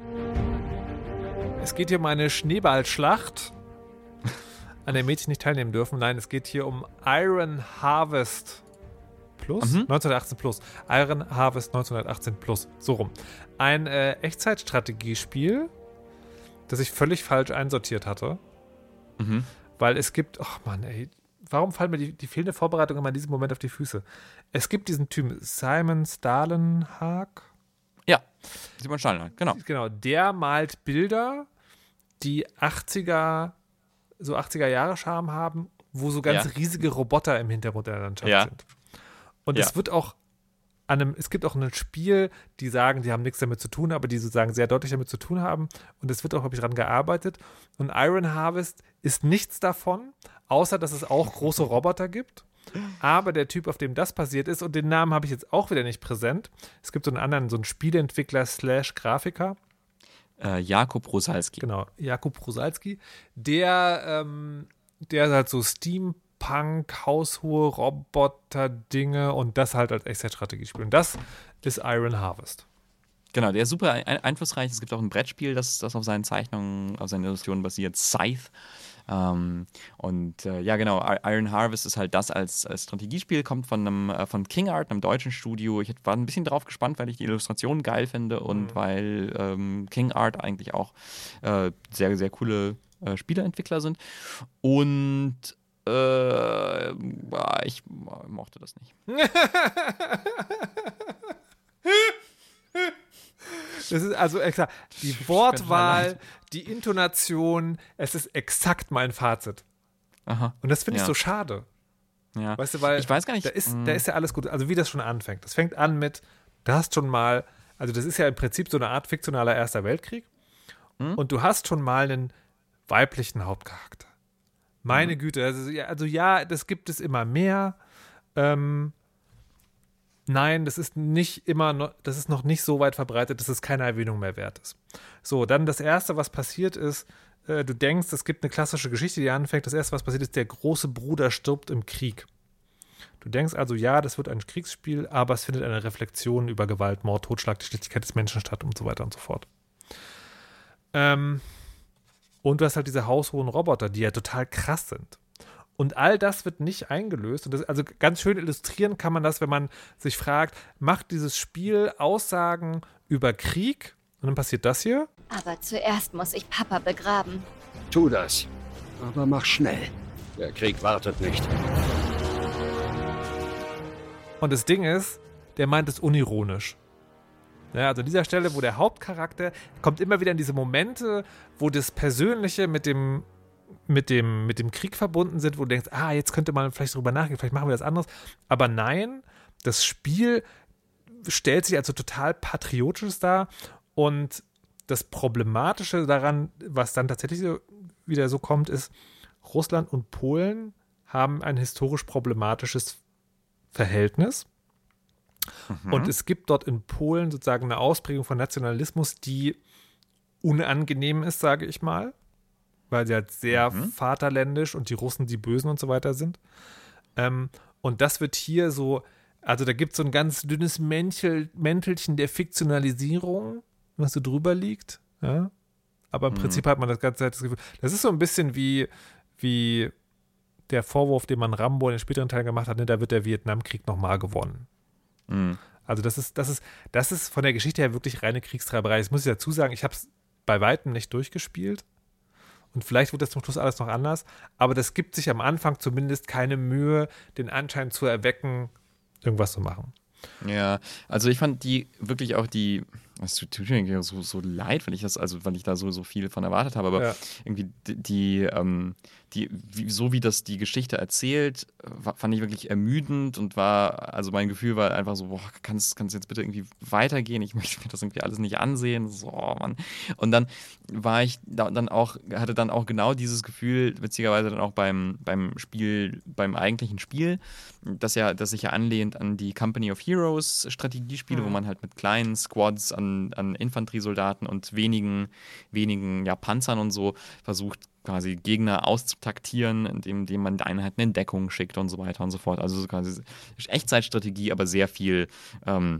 Es geht hier um eine Schneeballschlacht, an der Mädchen nicht teilnehmen dürfen. Nein, es geht hier um Iron Harvest Plus? Mhm. neunzehnhundertachtzehn Plus. Iron Harvest neunzehnhundertachtzehn Plus. So rum. Ein äh, Echtzeitstrategiespiel, das ich völlig falsch einsortiert hatte. Mhm. Weil es gibt, ach Mann, ey, warum fallen mir die, die fehlende Vorbereitung immer in diesem Moment auf die Füße? Es gibt diesen Typen, Simon Stalenhag. Ja, Simon Stalenhag, genau. Genau, der malt Bilder, die achtziger, so achtziger Jahre Charme haben, wo so ganz ja. riesige Roboter im Hintergrund der Landschaft ja. sind. Und ja. es wird auch an einem, es gibt auch ein Spiel, die sagen, die haben nichts damit zu tun, aber die sozusagen sehr deutlich damit zu tun haben. Und es wird auch, glaube ich, daran gearbeitet. Und Iron Harvest ist nichts davon, außer dass es auch große Roboter gibt. Aber der Typ, auf dem das passiert ist, und den Namen habe ich jetzt auch wieder nicht präsent. Es gibt so einen anderen, so einen Spieleentwickler slash Grafiker. Äh, Jakub Rosalski. Genau, Jakub Rosalski. Der, ähm, der halt so Steampunk, haushohe Roboter-Dinge und das halt als Echtzeitstrategie spielt. Und das ist Iron Harvest. Genau, der ist super ein- einflussreich. Es gibt auch ein Brettspiel, das, das auf seinen Zeichnungen, auf seinen Illustrationen basiert, Scythe. Ähm, und äh, ja, genau, Iron Harvest ist halt das als, als Strategiespiel, kommt von einem äh, von King Art, einem deutschen Studio. Ich war ein bisschen drauf gespannt, weil ich die Illustration geil finde und mhm. weil ähm, King Art eigentlich auch äh, sehr, sehr coole äh, Spieleentwickler sind. Und äh, ich mochte das nicht. Das ist also exakt die Wortwahl, die Intonation, es ist exakt mein Fazit. Aha. Und das finde ich ja. so schade. Ja. Weißt du, weil ich weiß gar nicht. Da ist, da ist ja alles gut. Also wie das schon anfängt. Das fängt an mit, du hast schon mal, also das ist ja im Prinzip so eine Art fiktionaler Erster Weltkrieg. Hm? Und du hast schon mal einen weiblichen Hauptcharakter. Meine mhm. Güte, also ja, also ja, das gibt es immer mehr. Ähm, nein, das ist nicht immer noch, das ist noch nicht so weit verbreitet, dass es keine Erwähnung mehr wert ist. So, dann das Erste, was passiert ist, äh, du denkst, es gibt eine klassische Geschichte, die anfängt. Das Erste, was passiert ist, der große Bruder stirbt im Krieg. Du denkst also, ja, das wird ein Kriegsspiel, aber es findet eine Reflexion über Gewalt, Mord, Totschlag, die Schlechtigkeit des Menschen statt und so weiter und so fort. Ähm, und du hast halt diese haushohen Roboter, die ja total krass sind. Und all das wird nicht eingelöst. Und das, also ganz schön illustrieren kann man das, wenn man sich fragt, macht dieses Spiel Aussagen über Krieg? Und dann passiert das hier. Aber zuerst muss ich Papa begraben. Tu das. Aber mach schnell. Der Krieg wartet nicht. Und das Ding ist, der meint es unironisch. Ja, also an dieser Stelle, wo der Hauptcharakter kommt immer wieder in diese Momente, wo das Persönliche mit dem, mit dem, mit dem Krieg verbunden sind, wo du denkst, ah, jetzt könnte man vielleicht drüber nachdenken, vielleicht machen wir das anderes. Aber nein, das Spiel stellt sich also total patriotisch dar und das Problematische daran, was dann tatsächlich so, wieder so kommt, ist, Russland und Polen haben ein historisch problematisches Verhältnis. Mhm. Und es gibt dort in Polen sozusagen eine Ausprägung von Nationalismus, die unangenehm ist, sage ich mal, weil sie halt sehr mhm. vaterländisch und die Russen die Bösen und so weiter sind. Ähm, und das wird hier so, also da gibt es so ein ganz dünnes Mäntel, Mäntelchen der Fiktionalisierung, was so drüber liegt. Ja? Aber im mhm. Prinzip hat man das ganze Zeit das Gefühl, das ist so ein bisschen wie, wie der Vorwurf, den man Rambo in den späteren Teilen gemacht hat, ne, da wird der Vietnamkrieg nochmal gewonnen. Mhm. Also das ist, das ist, das ist von der Geschichte her wirklich reine Kriegstreiberei. Das muss ich dazu sagen, ich habe es bei Weitem nicht durchgespielt. Und vielleicht wird das zum Schluss alles noch anders. Aber das gibt sich am Anfang zumindest keine Mühe, den Anschein zu erwecken, irgendwas zu machen. Ja, also ich fand die wirklich auch die, es tut mir so, so leid, weil ich das, also weil ich da so, so viel von erwartet habe, aber ja. irgendwie die, die, ähm, die wie, so wie das die Geschichte erzählt, war, fand ich wirklich ermüdend und war, also mein Gefühl war einfach so, boah, kann es jetzt bitte irgendwie weitergehen? Ich möchte mir das irgendwie alles nicht ansehen. So, Mann. Und dann war ich da, dann auch, hatte dann auch genau dieses Gefühl, witzigerweise dann auch beim, beim Spiel, beim eigentlichen Spiel, das ja, das sich ja anlehnt an die Company of Heroes Strategiespiele, mhm. wo man halt mit kleinen Squads an, an Infanteriesoldaten und wenigen, wenigen ja, Panzern und so versucht, quasi Gegner auszutaktieren, indem, indem man Einheiten in Deckung schickt und so weiter und so fort. Also so quasi Echtzeitstrategie, aber sehr viel, ähm,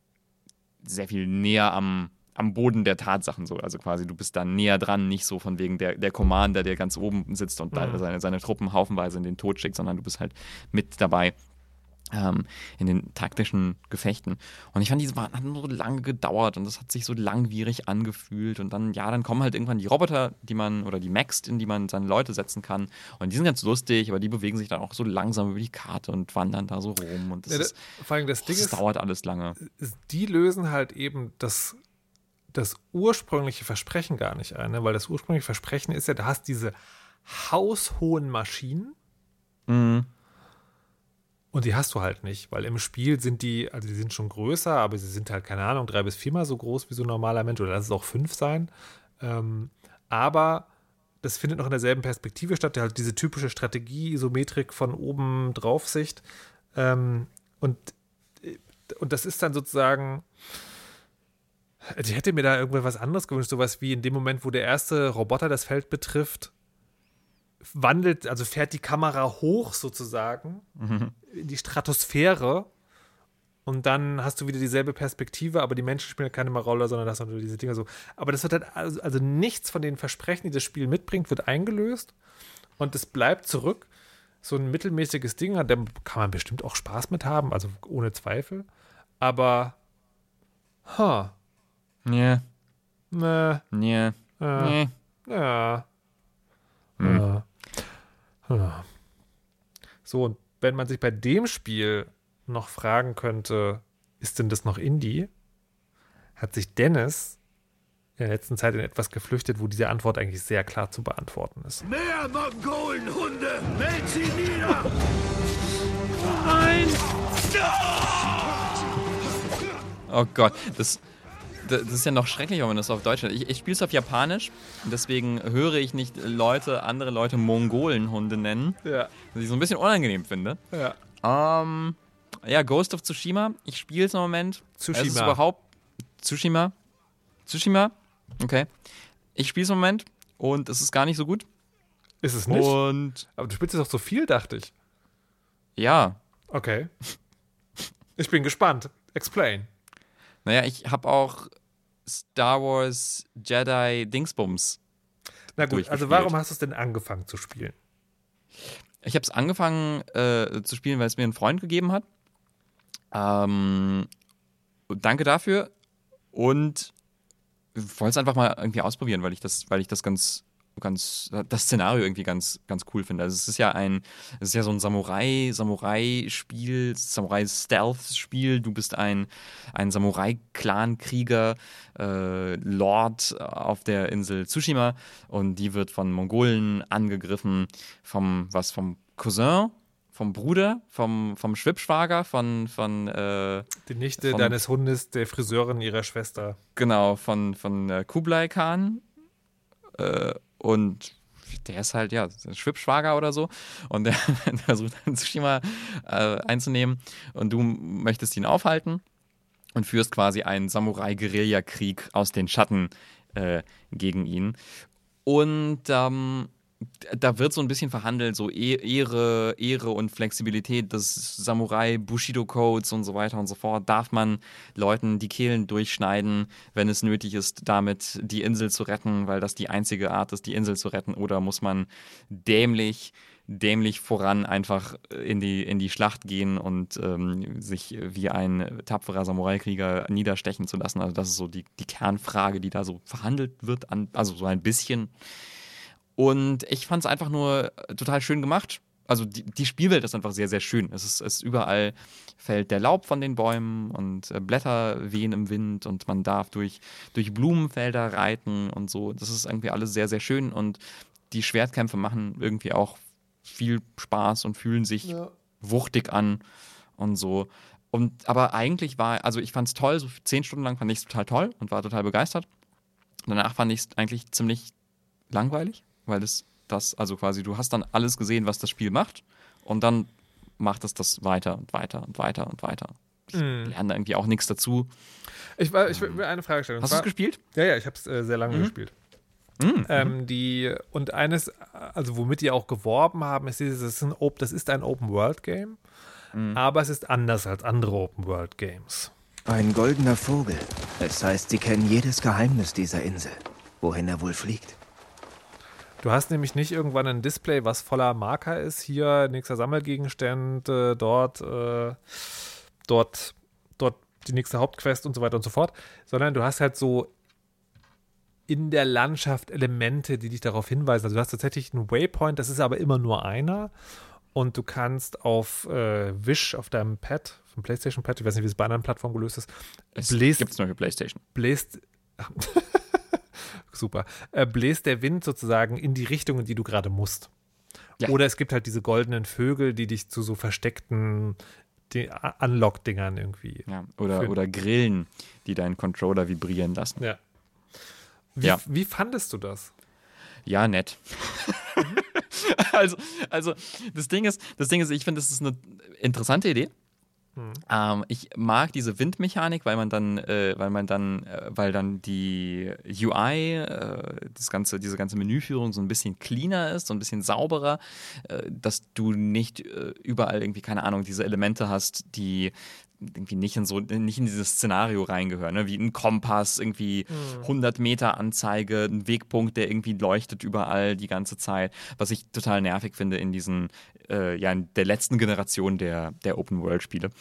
sehr viel näher am, am Boden der Tatsachen so. Also quasi du bist da näher dran, nicht so von wegen der, der Commander, der ganz oben sitzt und mhm. seine, seine Truppen haufenweise in den Tod schickt, sondern du bist halt mit dabei. Ähm, in den taktischen Gefechten. Und ich fand, diese waren, hatten so lange gedauert und das hat sich so langwierig angefühlt. Und dann, ja, dann kommen halt irgendwann die Roboter, die man, oder die Mechs, in die man seine Leute setzen kann. Und die sind ganz lustig, aber die bewegen sich dann auch so langsam über die Karte und wandern da so rum. Und das, ja, das, ist, vor allem das, Ding das ist, dauert alles lange. Die lösen halt eben das, das ursprüngliche Versprechen gar nicht ein, ne? Weil das ursprüngliche Versprechen ist ja, du hast diese haushohen Maschinen. Mhm. Und die hast du halt nicht, weil im Spiel sind die, also die sind schon größer, aber sie sind halt, keine Ahnung, drei bis viermal so groß wie so ein normaler Mensch, oder lass es auch fünf sein. Ähm, aber das findet noch in derselben Perspektive statt, der halt diese typische Strategie-Isometrik von oben Draufsicht. Ähm, und, und das ist dann sozusagen, ich hätte mir da irgendwas anderes gewünscht, sowas wie in dem Moment, wo der erste Roboter das Feld betrifft, wandelt, also fährt die Kamera hoch sozusagen mhm. in die Stratosphäre und dann hast du wieder dieselbe Perspektive, aber die Menschen spielen keine mehr Rolle, sondern das sind nur diese Dinger so. Aber das wird halt, also, also nichts von den Versprechen, die das Spiel mitbringt, wird eingelöst und es bleibt zurück. So ein mittelmäßiges Ding, da kann man bestimmt auch Spaß mit haben, also ohne Zweifel. Aber ha. Ja. Ne. Ja. Ja. Ja. Hm. Ja. So, und wenn man sich bei dem Spiel noch fragen könnte, ist denn das noch Indie? Hat sich Dennis in der letzten Zeit in etwas geflüchtet, wo diese Antwort eigentlich sehr klar zu beantworten ist. Mehr Mongolenhunde! Meld sie nieder! Nein! Oh Gott, das, das ist ja noch schrecklicher, wenn man das auf Deutsch hat. Ich, ich spiele es auf Japanisch, und deswegen höre ich nicht Leute, andere Leute Mongolenhunde nennen, Ja. was ich so ein bisschen unangenehm finde. Ja. Ähm, ja, Ghost of Tsushima, ich spiele es im Moment. Tsushima. Es ist überhaupt... Tsushima? Tsushima? Okay. Ich spiele es im Moment und es ist gar nicht so gut. Ist es nicht? Und Aber du spielst doch so viel, dachte ich. ja, Okay. Ich bin gespannt. Explain. naja, ich habe auch Star Wars Jedi Dingsbums. Na gut, also durchgespielt. warum hast du es denn angefangen zu spielen? Ich habe es angefangen äh, zu spielen, weil es mir ein Freund gegeben hat. Ähm, danke dafür. Und wollte es einfach mal irgendwie ausprobieren, weil ich das, weil ich das ganz, ganz, das Szenario irgendwie ganz, ganz cool finde. Also es ist ja ein, es ist ja so ein Samurai, Samurai-Spiel, Samurai-Stealth-Spiel. Du bist ein, ein Samurai-Clan-Krieger, äh, Lord auf der Insel Tsushima, und die wird von Mongolen angegriffen, vom, was, vom Cousin, vom Bruder, vom, vom Schwibschwager, von, von äh, Die Nichte Von- deines Hundes, der Friseurin ihrer Schwester. genau, von, von äh, Kublai Khan. Äh, und der ist halt, ja, ein Schwibschwager oder so. Und der, der versucht dann Tsushima äh, einzunehmen. Und du möchtest ihn aufhalten und führst quasi einen Samurai-Guerilla-Krieg aus den Schatten äh, gegen ihn. Und ähm, da wird so ein bisschen verhandelt, so E- Ehre, Ehre und Flexibilität des Samurai-Bushido-Codes und so weiter und so fort. Darf man Leuten die Kehlen durchschneiden, wenn es nötig ist, damit die Insel zu retten, weil das die einzige Art ist, die Insel zu retten? Oder muss man dämlich, dämlich voran einfach in die, in die Schlacht gehen und ähm, sich wie ein tapferer Samurai-Krieger niederstechen zu lassen? Also das ist so die, die Kernfrage, die da so verhandelt wird, an, also so ein bisschen. Und ich fand es einfach nur total schön gemacht. Also die, die Spielwelt ist einfach sehr, sehr schön. Es ist, es ist überall fällt der Laub von den Bäumen und äh, Blätter wehen im Wind und man darf durch, durch Blumenfelder reiten und so. Das ist irgendwie alles sehr, sehr schön, und die Schwertkämpfe machen irgendwie auch viel Spaß und fühlen sich Ja. wuchtig an und so. Und aber eigentlich war, also ich fand es toll, so zehn Stunden lang fand ich es total toll und war total begeistert. Danach fand ich es eigentlich ziemlich langweilig, weil es das, also quasi, du hast dann alles gesehen, was das Spiel macht, und dann macht es das weiter und weiter und weiter und weiter. Ich Mm. lerne da irgendwie auch nichts dazu. Ich, war- ich will eine Frage stellen. Und Hast du es zwar- gespielt? Ja, ja, ich habe es äh, sehr lange Mhm. gespielt. Mhm. Ähm, die, und eines, also womit die auch geworben haben, ist dieses, das ist ein, Op- das ist ein Open-World-Game, Mhm. aber es ist anders als andere Open-World-Games. Ein goldener Vogel. Es heißt, sie kennen jedes Geheimnis dieser Insel. Wohin er wohl fliegt. Du hast nämlich nicht irgendwann ein Display, was voller Marker ist. Hier nächster Sammelgegenstand, äh, dort, äh, dort, dort die nächste Hauptquest und so weiter und so fort. Sondern du hast halt so in der Landschaft Elemente, die dich darauf hinweisen. Also du hast tatsächlich einen Waypoint, das ist aber immer nur einer. Und du kannst auf äh, Wish, auf deinem Pad, vom PlayStation-Pad, ich weiß nicht, wie es bei anderen Plattformen gelöst ist, Es bläst, gibt es nur für PlayStation. bläst super, äh, bläst der Wind sozusagen in die Richtung, in die du gerade musst. Ja. Oder es gibt halt diese goldenen Vögel, die dich zu so versteckten die- Unlock-Dingern irgendwie. Ja. Oder, Für- oder Grillen, die deinen Controller vibrieren lassen. Ja. Wie, Ja. wie fandest du das? Ja, nett. also, also das Ding ist, das Ding ist, ich finde, das ist eine interessante Idee. Hm. Ähm, ich mag diese Windmechanik, weil man dann, äh, weil man dann, äh, weil dann die U I, äh, das ganze, diese ganze Menüführung so ein bisschen cleaner ist, so ein bisschen sauberer, äh, dass du nicht äh, überall irgendwie, keine Ahnung, diese Elemente hast, die irgendwie nicht in so nicht in dieses Szenario reingehören, ne? Wie ein Kompass, irgendwie hundert Meter Anzeige, ein Wegpunkt, der irgendwie leuchtet überall die ganze Zeit, was ich total nervig finde in diesen, äh, ja, in der letzten Generation der, der Open-World-Spiele.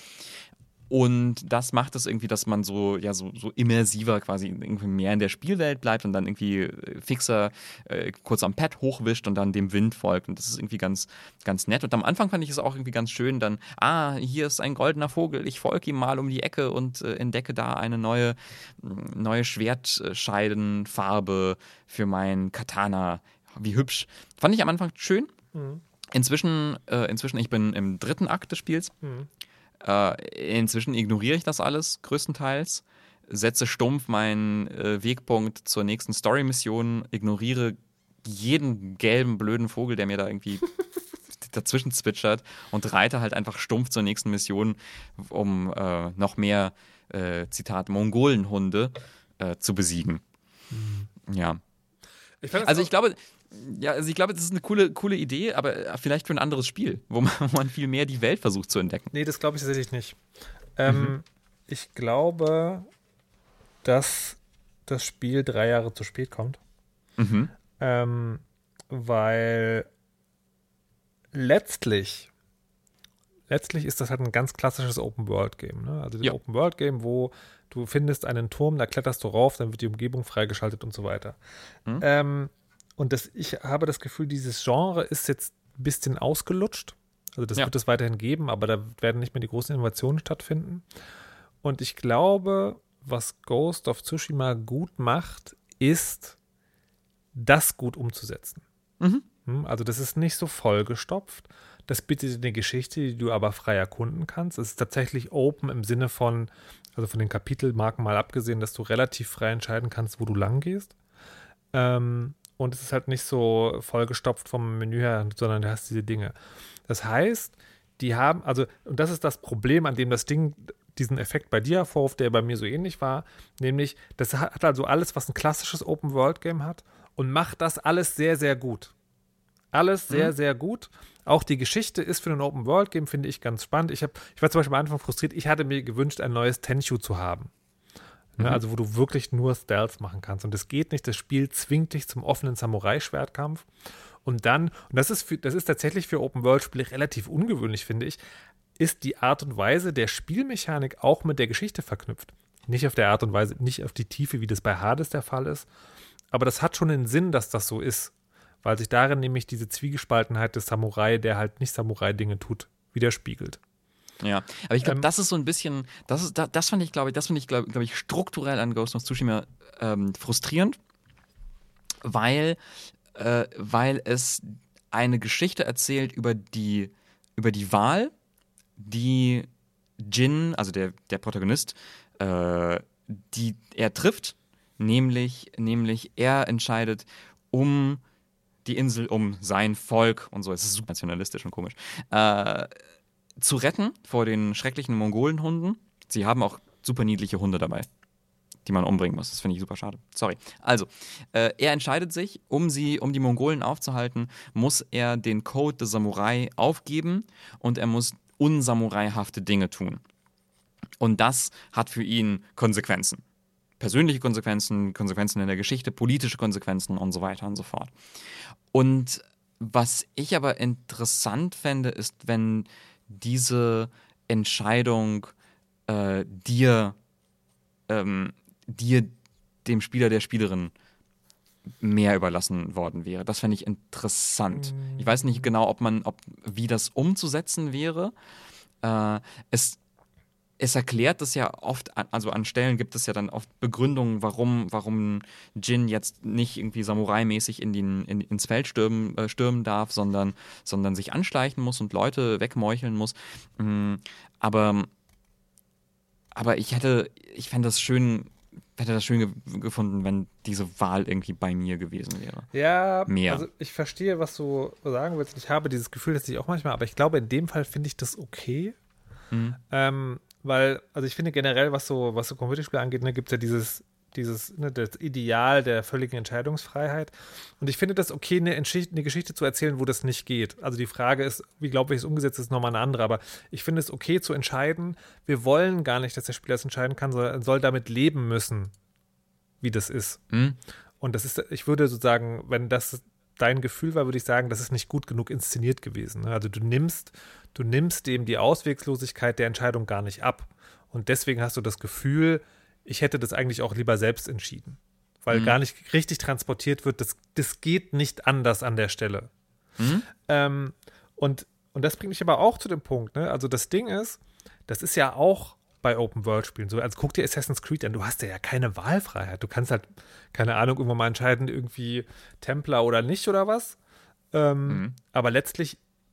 Und das macht es irgendwie, dass man so, ja, so, so immersiver quasi irgendwie mehr in der Spielwelt bleibt und dann irgendwie äh, fixer äh, kurz am Pad hochwischt und dann dem Wind folgt. Und das ist irgendwie ganz, ganz nett. Und am Anfang fand ich es auch irgendwie ganz schön, dann, ah, hier ist ein goldener Vogel, ich folge ihm mal um die Ecke und äh, entdecke da eine neue, neue Schwertscheidenfarbe für mein Katana. Wie hübsch. Fand ich am Anfang schön. Mhm. Inzwischen, äh, inzwischen, ich bin im dritten Akt des Spiels. Mhm. Äh, inzwischen ignoriere ich das alles größtenteils. setze stumpf meinen äh, Wegpunkt zur nächsten Story-Mission, ignoriere jeden gelben, blöden Vogel, der mir da irgendwie dazwischen zwitschert und reite halt einfach stumpf zur nächsten Mission, um äh, noch mehr, äh, Zitat, Mongolenhunde äh, zu besiegen. Mhm. Ja. Ich also ich glaube, ja, also ich glaube, das ist eine coole, coole Idee, aber vielleicht für ein anderes Spiel, wo man, wo man viel mehr die Welt versucht zu entdecken. Nee, das glaube ich tatsächlich nicht. Ähm, mhm. Ich glaube, dass das Spiel drei Jahre zu spät kommt. Mhm. Ähm, weil letztlich letztlich ist das halt ein ganz klassisches Open-World-Game. Ne? Also ein ja. Open-World-Game, wo du findest einen Turm, da kletterst du rauf, dann wird die Umgebung freigeschaltet und so weiter. Mhm. Ähm, und das, ich habe das Gefühl, dieses Genre ist jetzt ein bisschen ausgelutscht. Also das ja. wird es weiterhin geben, aber da werden nicht mehr die großen Innovationen stattfinden. Und ich glaube, was Ghost of Tsushima gut macht, ist, das gut umzusetzen. Mhm. Also das ist nicht so vollgestopft. Das bietet eine Geschichte, die du aber frei erkunden kannst. Es ist tatsächlich open im Sinne von, also von den Kapitelmarken mal abgesehen, dass du relativ frei entscheiden kannst, wo du lang gehst. Ähm, und es ist halt nicht so vollgestopft vom Menü her, sondern du hast diese Dinge. Das heißt, die haben, also, und das ist das Problem, an dem das Ding diesen Effekt bei dir hervorruft, der bei mir so ähnlich war, nämlich, das hat also alles, was ein klassisches Open-World-Game hat und macht das alles sehr, sehr gut. Alles sehr, mhm. sehr gut. Auch die Geschichte ist für ein Open-World-Game, finde ich, ganz spannend. Ich, hab, ich war zum Beispiel am Anfang frustriert. Ich hatte mir gewünscht, ein neues Tenchu zu haben. Mhm. Ne, also wo du wirklich nur Stealth machen kannst. Und das geht nicht. Das Spiel zwingt dich zum offenen Samurai-Schwertkampf. Und dann, und das ist, für, das ist tatsächlich für Open-World-Spiele relativ ungewöhnlich, finde ich, ist die Art und Weise der Spielmechanik auch mit der Geschichte verknüpft. Nicht auf der Art und Weise, nicht auf die Tiefe, wie das bei Hades der Fall ist. Aber das hat schon einen Sinn, dass das so ist. Weil sich darin nämlich diese Zwiegespaltenheit des Samurai, der halt nicht Samurai-Dinge tut, widerspiegelt. Ja, aber ich glaube, Ähm, das ist so ein bisschen, das ist, das, das fand ich, glaube ich, das finde ich, glaube glaub ich, strukturell an Ghost of Tsushima ähm, frustrierend, weil, äh, weil es eine Geschichte erzählt über die, über die Wahl, die Jin, also der, der Protagonist, äh, die er trifft, nämlich, nämlich er entscheidet, um die Insel, um sein Volk und so, es ist super nationalistisch und komisch, äh, zu retten vor den schrecklichen Mongolenhunden. Sie haben auch super niedliche Hunde dabei, die man umbringen muss. Das finde ich super schade. Sorry. Also, äh, er entscheidet sich, um sie, um die Mongolen aufzuhalten, muss er den Code des Samurai aufgeben und er muss unsamuraihafte Dinge tun. Und das hat für ihn Konsequenzen. Persönliche Konsequenzen, Konsequenzen in der Geschichte, politische Konsequenzen und so weiter und so fort. Und was ich aber interessant fände, ist, wenn diese Entscheidung äh, dir, ähm, dir, dem Spieler, der Spielerin mehr überlassen worden wäre. Das fände ich interessant. Ich weiß nicht genau, ob man, ob, wie das umzusetzen wäre. Äh, es Es erklärt das ja oft, also an Stellen gibt es ja dann oft Begründungen, warum, warum Jin jetzt nicht irgendwie Samurai-mäßig in den, in, ins Feld stürmen, äh, stürmen darf, sondern, sondern sich anschleichen muss und Leute wegmeucheln muss. Mhm. Aber, aber ich hätte, ich fände das schön, hätte das schön ge- gefunden, wenn diese Wahl irgendwie bei mir gewesen wäre. Ja, Mehr. Also ich verstehe, was du sagen willst. Ich habe dieses Gefühl, dass ich auch manchmal, aber ich glaube, in dem Fall finde ich das okay. Mhm. Ähm, Weil, also ich finde generell, was so, was so Computerspiele angeht, ne, gibt es ja dieses, dieses, ne, das Ideal der völligen Entscheidungsfreiheit. Und ich finde das okay, eine, Entschicht- eine Geschichte zu erzählen, wo das nicht geht. Also die Frage ist, wie glaubwürdig es umgesetzt ist, ist nochmal eine andere. Aber ich finde es okay zu entscheiden, wir wollen gar nicht, dass der Spieler das entscheiden kann, sondern soll damit leben müssen, wie das ist. Mhm. Und das ist, ich würde sozusagen, wenn das dein Gefühl war, würde ich sagen, das ist nicht gut genug inszeniert gewesen. Also du nimmst, du nimmst dem die Ausweglosigkeit der Entscheidung gar nicht ab. Und deswegen hast du das Gefühl, ich hätte das eigentlich auch lieber selbst entschieden. Weil mhm. gar nicht richtig transportiert wird, das, das geht nicht anders an der Stelle. Mhm. Ähm, und, und das bringt mich aber auch zu dem Punkt, ne? Also das Ding ist, das ist ja auch bei Open-World-Spielen so. Also guck dir Assassin's Creed an, du hast ja keine Wahlfreiheit. Du kannst halt, keine Ahnung, irgendwann mal entscheiden, irgendwie Templer oder nicht oder was. Ähm, mhm. Aber letztlich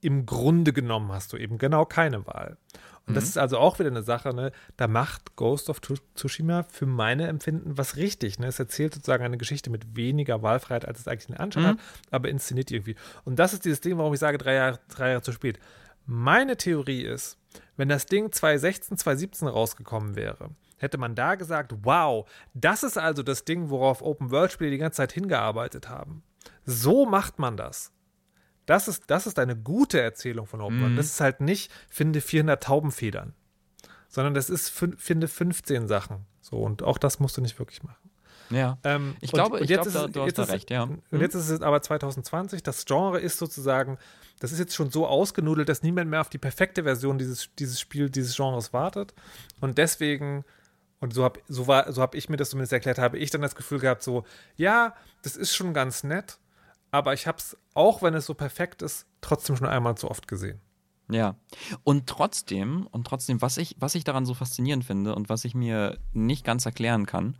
im Grunde genommen hast du eben genau keine Wahl. Und mhm. das ist also auch wieder eine Sache, ne? Da macht Ghost of Tsushima für meine Empfinden was richtig. Ne? Es erzählt sozusagen eine Geschichte mit weniger Wahlfreiheit, als es eigentlich einen Anschein mhm. hat, aber inszeniert irgendwie. Und das ist dieses Ding, warum ich sage, drei Jahre, drei Jahre zu spät. Meine Theorie ist, wenn das Ding zwanzig sechzehn, zwanzig siebzehn rausgekommen wäre, hätte man da gesagt, wow, das ist also das Ding, worauf Open-World-Spiele die ganze Zeit hingearbeitet haben. So macht man das. Das ist, das ist eine gute Erzählung von Open World. Mhm. Das ist halt nicht, finde vierhundert Taubenfedern, sondern das ist, finde fünfzehn Sachen. So, und auch das musst du nicht wirklich machen. Ja, ähm, ich und, glaube, und ich jetzt glaube, ist, da, du hast da ist, recht, ja. Und jetzt ist es aber zwanzig zwanzig, das Genre ist sozusagen, das ist jetzt schon so ausgenudelt, dass niemand mehr auf die perfekte Version dieses, dieses Spiel, dieses Genres wartet. Und deswegen, und so habe so war, so hab ich mir das zumindest erklärt, habe ich dann das Gefühl gehabt, so, ja, das ist schon ganz nett, aber ich habe es, auch wenn es so perfekt ist, trotzdem schon einmal zu oft gesehen. Ja, und trotzdem, und trotzdem, was ich, was ich daran so faszinierend finde und was ich mir nicht ganz erklären kann,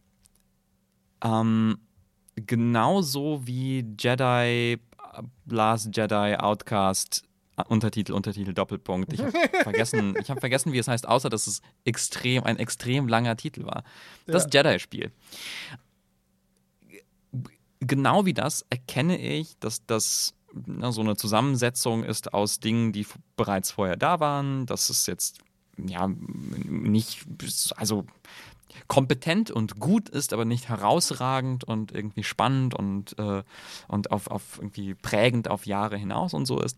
ähm, genauso wie Jedi, Last Jedi, Outcast, Untertitel, Untertitel, Doppelpunkt. Ich habe vergessen, ich habe vergessen, wie es heißt, außer dass es extrem, ein extrem langer Titel war. Das ja. Jedi-Spiel. Genau wie das erkenne ich, dass das na, so eine Zusammensetzung ist aus Dingen, die f- bereits vorher da waren. Das ist jetzt ja nicht, also kompetent und gut ist, aber nicht herausragend und irgendwie spannend und, äh, und auf, auf irgendwie prägend auf Jahre hinaus und so ist.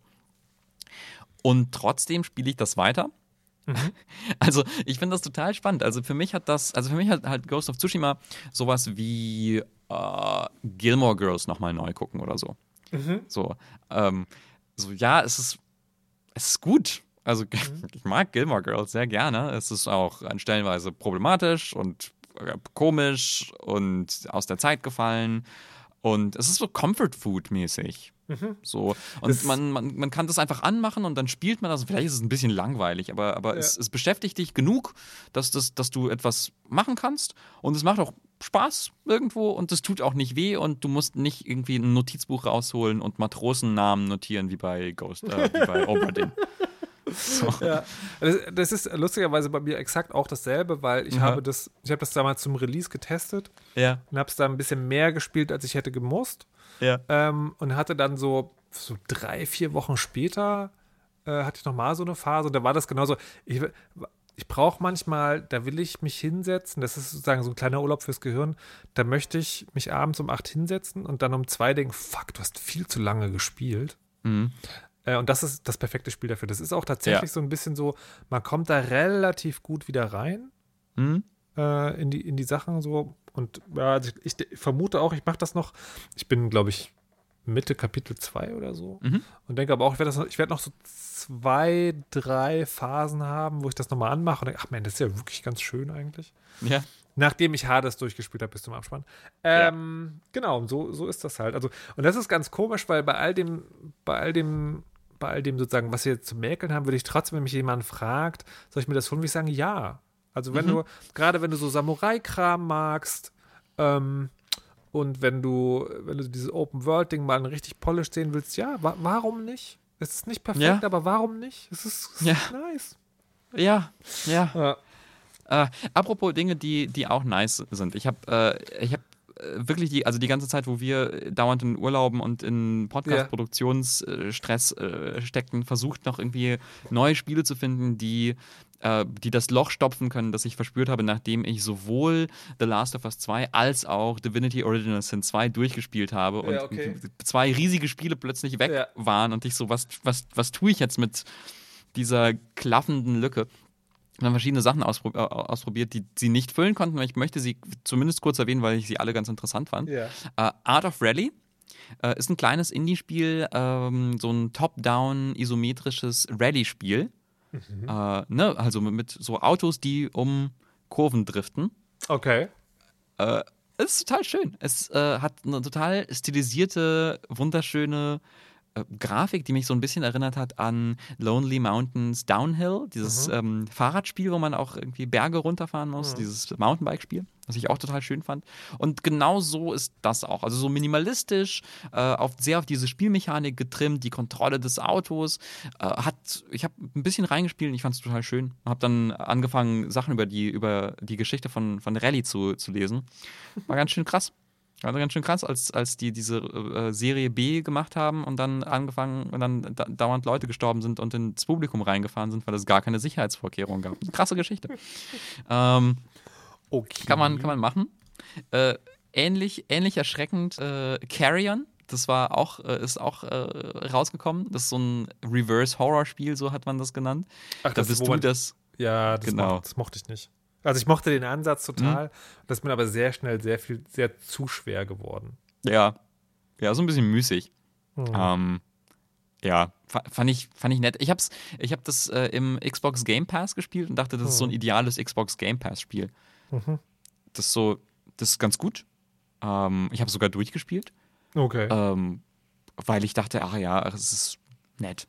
Und trotzdem spiele ich das weiter. Mhm. Also ich finde das total spannend. Also für mich hat das, also für mich hat halt Ghost of Tsushima sowas wie äh, Gilmore Girls nochmal neu gucken oder so. Mhm. So, ähm, so, ja, es ist, es ist gut. Also mhm. ich mag Gilmore Girls sehr gerne. Es ist auch an Stellenweise problematisch und äh, komisch und aus der Zeit gefallen. Und es ist so Comfort-Food-mäßig. Mhm. So. Und man, man, man kann das einfach anmachen und dann spielt man das. Vielleicht ist es ein bisschen langweilig, aber, aber ja. es, es beschäftigt dich genug, dass, das, dass du etwas machen kannst. Und es macht auch Spaß irgendwo und es tut auch nicht weh und du musst nicht irgendwie ein Notizbuch rausholen und Matrosennamen notieren wie bei Ghost, äh, wie bei Obra Dinn. So. Ja, das, das ist lustigerweise bei mir exakt auch dasselbe, weil ich ja. habe das, ich habe das damals zum Release getestet ja. und habe es da ein bisschen mehr gespielt, als ich hätte gemusst. Ja. Ähm, und hatte dann so, so drei, vier Wochen später äh, hatte ich nochmal so eine Phase und da war das genauso. Ich, ich brauche manchmal, da will ich mich hinsetzen, das ist sozusagen so ein kleiner Urlaub fürs Gehirn, da möchte ich mich abends um acht hinsetzen und dann um zwei denken, fuck, du hast viel zu lange gespielt. Mhm. Und das ist das perfekte Spiel dafür. Das ist auch tatsächlich ja. so ein bisschen so, man kommt da relativ gut wieder rein mhm. äh, in, die, in die Sachen so. Und ja, also ich, ich vermute auch, ich mache das noch, ich bin, glaube ich, Mitte Kapitel zwei oder so. Mhm. Und denke aber auch, ich werde noch, ich werd noch so zwei, drei Phasen haben, wo ich das nochmal anmache und denke, ach man, das ist ja wirklich ganz schön eigentlich. Ja. Nachdem ich Hades durchgespielt habe bis zum Abspann. Ähm, ja. Genau, so, so ist das halt. Also, und das ist ganz komisch, weil bei all dem, bei all dem, bei all dem sozusagen, was wir jetzt zu mäkeln haben, würde ich trotzdem, wenn mich jemand fragt, soll ich mir das holen, würde ich sagen, ja. Also wenn mhm. du, gerade wenn du so Samurai-Kram magst, ähm, und wenn du, wenn du dieses Open-World-Ding mal richtig polished sehen willst, ja, wa- warum nicht? Es ist nicht perfekt, ja. aber warum nicht? Es ist, es ja. ist nice. Ja, ja. ja. Äh, apropos Dinge, die, die auch nice sind. Ich habe äh, ich hab wirklich die, also die ganze Zeit, wo wir dauernd in Urlauben und in Podcast-Produktionsstress äh, steckten, versucht noch irgendwie neue Spiele zu finden, die, äh, die das Loch stopfen können, das ich verspürt habe, nachdem ich sowohl The Last of Us zwei als auch Divinity Original Sin zwei durchgespielt habe und ja, okay. zwei riesige Spiele plötzlich weg ja. waren und ich so, was, was, was tue ich jetzt mit dieser klaffenden Lücke? Ich habe verschiedene Sachen auspro- ausprobiert, die sie nicht füllen konnten, aber ich möchte sie zumindest kurz erwähnen, weil ich sie alle ganz interessant fand. Yeah. Uh, Art of Rally uh, ist ein kleines Indie-Spiel, um, so ein top-down isometrisches Rallye-Spiel. Mhm. Uh, ne? Also mit so Autos, die um Kurven driften. Okay. Uh, es ist total schön. Es uh, hat eine total stilisierte, wunderschöne äh, Grafik, die mich so ein bisschen erinnert hat an Lonely Mountains Downhill, dieses mhm. ähm, Fahrradspiel, wo man auch irgendwie Berge runterfahren muss, mhm. dieses Mountainbike-Spiel, was ich auch total schön fand. Und genau so ist das auch. Also so minimalistisch, äh, auf, sehr auf diese Spielmechanik getrimmt, die Kontrolle des Autos. Äh, hat, ich habe ein bisschen reingespielt und ich fand es total schön. Habe dann angefangen, Sachen über die, über die Geschichte von, von Rally zu, zu lesen. War ganz schön krass. War ganz schön krass, als, als die diese äh, Serie B gemacht haben und dann angefangen und dann da, dauernd Leute gestorben sind und ins Publikum reingefahren sind, weil es gar keine Sicherheitsvorkehrungen gab. Eine krasse Geschichte. ähm, okay. Kann man, kann man machen. Äh, ähnlich, ähnlich erschreckend äh, Carrion. Das war auch, äh, ist auch äh, rausgekommen. Das ist so ein Reverse-Horror-Spiel, so hat man das genannt. Ach, da das bist ist, du man, das. Ja, das, genau. mochte, das mochte ich nicht. Also ich mochte den Ansatz total. Mhm. Das ist mir aber sehr schnell sehr viel, sehr zu schwer geworden. Ja, ja, so ein bisschen müßig. Mhm. Ähm, ja, fand ich, fand ich nett. Ich hab's, ich hab das äh, im Xbox Game Pass gespielt und dachte, das mhm. ist so ein ideales Xbox Game Pass Spiel. Mhm. Das ist so, das ist ganz gut. Ähm, ich habe sogar durchgespielt. Okay. Ähm, weil ich dachte, ach ja, es ist nett.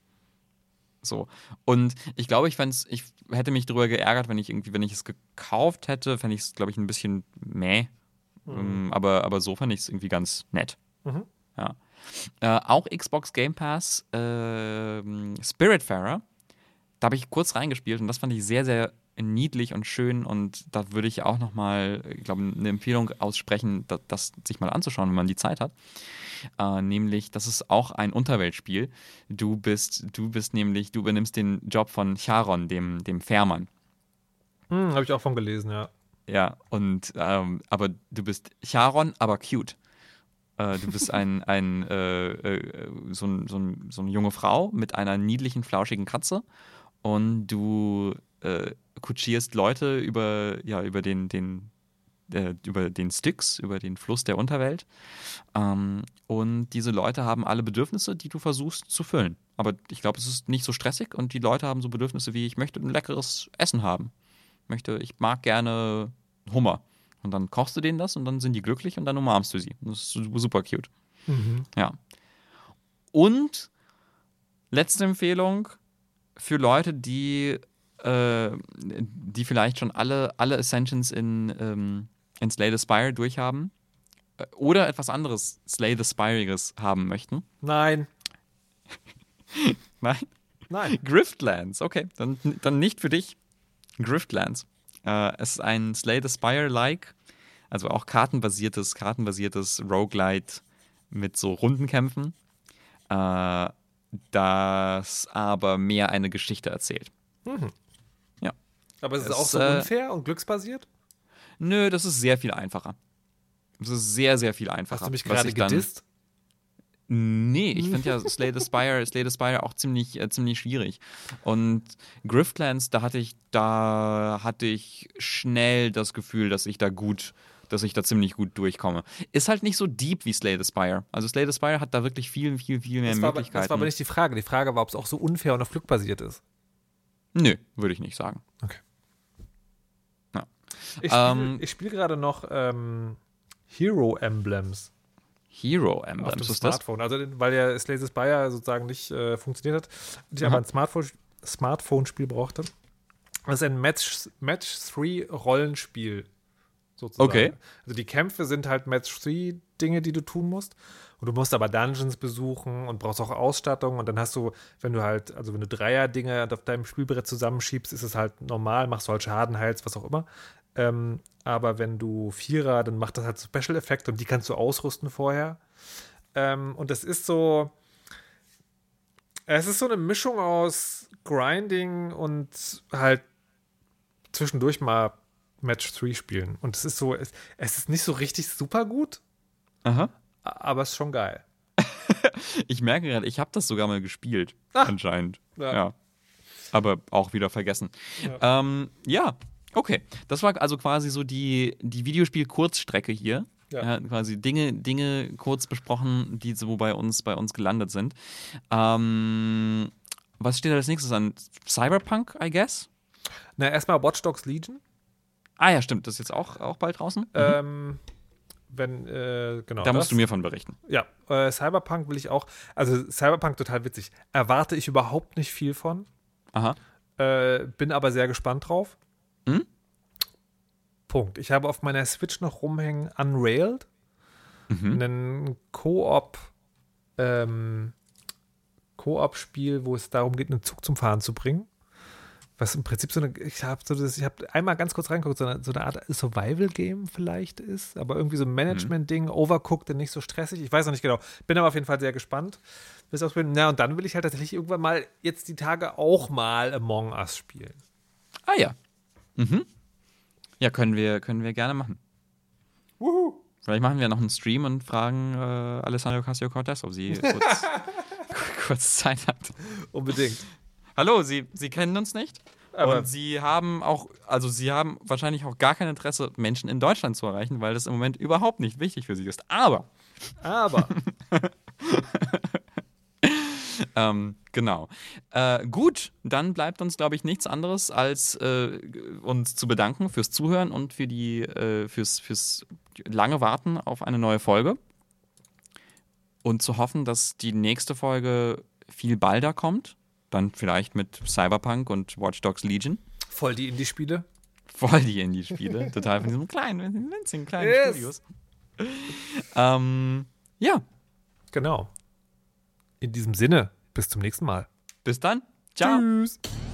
So. Und ich glaube, ich, ich hätte mich darüber geärgert, wenn ich irgendwie, wenn ich es gekauft hätte, fände ich es, glaube ich, ein bisschen mäh. Mhm. Ähm, aber, aber so fand ich es irgendwie ganz nett. Mhm. Ja. Äh, auch Xbox Game Pass, äh, Spiritfarer, da habe ich kurz reingespielt und das fand ich sehr, sehr niedlich und schön und da würde ich auch nochmal, ich glaube, eine Empfehlung aussprechen, das, das sich mal anzuschauen, wenn man die Zeit hat. Äh, nämlich, das ist auch ein Unterweltspiel. Du bist, du bist nämlich, du übernimmst den Job von Charon, dem, dem Fährmann. Hm, habe ich auch von gelesen, ja. Ja, und ähm, aber du bist Charon, aber cute. Äh, du bist ein, ein, äh, äh, so, ein, so, ein, so eine junge Frau mit einer niedlichen, flauschigen Katze und du äh, kutschierst Leute über, ja, über den, den äh, über den Styx, über den Fluss der Unterwelt. Ähm, und diese Leute haben alle Bedürfnisse, die du versuchst zu füllen. Aber ich glaube, es ist nicht so stressig und die Leute haben so Bedürfnisse wie, ich möchte ein leckeres Essen haben. Ich möchte, ich mag gerne Hummer. Und dann kochst du denen das und dann sind die glücklich und dann umarmst du sie. Das ist super cute. Mhm. Ja. Und letzte Empfehlung für Leute, die äh, die vielleicht schon alle, alle Ascensions in, ähm, in Slay the Spire durchhaben äh, oder etwas anderes Slay the Spiriges haben möchten. Nein. Nein? Nein. Griftlands, okay. Dann, dann nicht für dich. Griftlands. Äh, es ist ein Slay the Spire-like, also auch kartenbasiertes, kartenbasiertes Roguelite mit so Rundenkämpfen, äh, das aber mehr eine Geschichte erzählt. Mhm. Ja. Aber ist es, es auch so äh, unfair und glücksbasiert? Nö, das ist sehr viel einfacher. Das ist sehr, sehr viel einfacher. Hast du mich gerade gedisst? Nee, ich finde ja Slay the Spire, Slay the Spire auch ziemlich, äh, ziemlich schwierig. Und Griftlands, da hatte ich, da hatte ich schnell das Gefühl, dass ich da gut, dass ich da ziemlich gut durchkomme. Ist halt nicht so deep wie Slay the Spire. Also Slay the Spire hat da wirklich viel, viel, viel mehr das war Möglichkeiten. Aber, das war aber nicht die Frage. Die Frage war, ob es auch so unfair und auf Glück basiert ist. Nö, würde ich nicht sagen. Okay. Ja. Ich spiele ähm, spiel gerade noch ähm, Hero Emblems. Hero Emblems, auf dem was Smartphone. Das? Also, weil ja Slay the Spire sozusagen nicht äh, funktioniert hat und ich aber ein Smartphone, Smartphone-Spiel brauchte. Das ist ein Match, Match drei Rollenspiel sozusagen. Okay. Also die Kämpfe sind halt Match drei Dinge, die du tun musst. Und du musst aber Dungeons besuchen und brauchst auch Ausstattung. Und dann hast du, wenn du halt, also wenn du Dreier-Dinge auf deinem Spielbrett zusammenschiebst, ist es halt normal, machst du halt Schaden, heilst, was auch immer. Ähm, aber wenn du Vierer, dann macht das halt Special-Effekte und die kannst du ausrüsten vorher. Ähm, und das ist so, es ist so eine Mischung aus Grinding und halt zwischendurch mal Match drei spielen. Und es ist so, es, es ist nicht so richtig super gut, Aha. aber es ist schon geil. Ich merke gerade, ich habe das sogar mal gespielt, Ach. anscheinend. Ja. ja. Aber auch wieder vergessen. Ja. Ähm, ja. Okay, das war also quasi so die, die Videospiel-Kurzstrecke hier. Ja. Ja, quasi Dinge, Dinge kurz besprochen, die so bei uns, bei uns gelandet sind. Ähm, was steht da als nächstes an? Cyberpunk, I guess? Na, erstmal Watch Dogs Legion. Ah ja, stimmt. Das ist jetzt auch, auch bald draußen. Ähm, wenn, äh, genau. Da musst das. du mir von berichten. Ja, äh, Cyberpunk will ich auch, also Cyberpunk total witzig. Erwarte ich überhaupt nicht viel von. Aha. Äh, bin aber sehr gespannt drauf. Hm? Punkt. Ich habe auf meiner Switch noch rumhängen Unrailed. Mhm. Ein Koop ähm, Koop-Spiel, wo es darum geht, einen Zug zum Fahren zu bringen. Was im Prinzip so eine, ich habe so das, ich habe einmal ganz kurz reingeguckt, so eine, so eine Art Survival-Game vielleicht ist, aber irgendwie so ein Management-Ding, mhm. Overcooked und nicht so stressig. Ich weiß noch nicht genau. Bin aber auf jeden Fall sehr gespannt. Bis aufs Na, und dann will ich halt tatsächlich irgendwann mal jetzt die Tage auch mal Among Us spielen. Ah ja. Mhm. Ja, können wir, können wir gerne machen. Wuhu. Vielleicht machen wir noch einen Stream und fragen äh, Alessandro Ocasio-Cortez, ob sie kurz, kurz Zeit hat. Unbedingt. Hallo, Sie, Sie kennen uns nicht? Aber und Sie haben auch, also Sie haben wahrscheinlich auch gar kein Interesse, Menschen in Deutschland zu erreichen, weil das im Moment überhaupt nicht wichtig für Sie ist. Aber. Aber. ähm, genau. Äh, gut, dann bleibt uns, glaube ich, nichts anderes, als äh, uns zu bedanken fürs Zuhören und für die, äh, fürs, fürs lange Warten auf eine neue Folge. Und zu hoffen, dass die nächste Folge viel balder kommt. Dann vielleicht mit Cyberpunk und Watch Dogs Legion. Voll die Indie-Spiele. Voll die Indie-Spiele. Total von diesem kleinen, winzigen kleinen yes. Studios. Ähm, ja. Genau. In diesem Sinne, bis zum nächsten Mal. Bis dann. Ciao. Tschüss.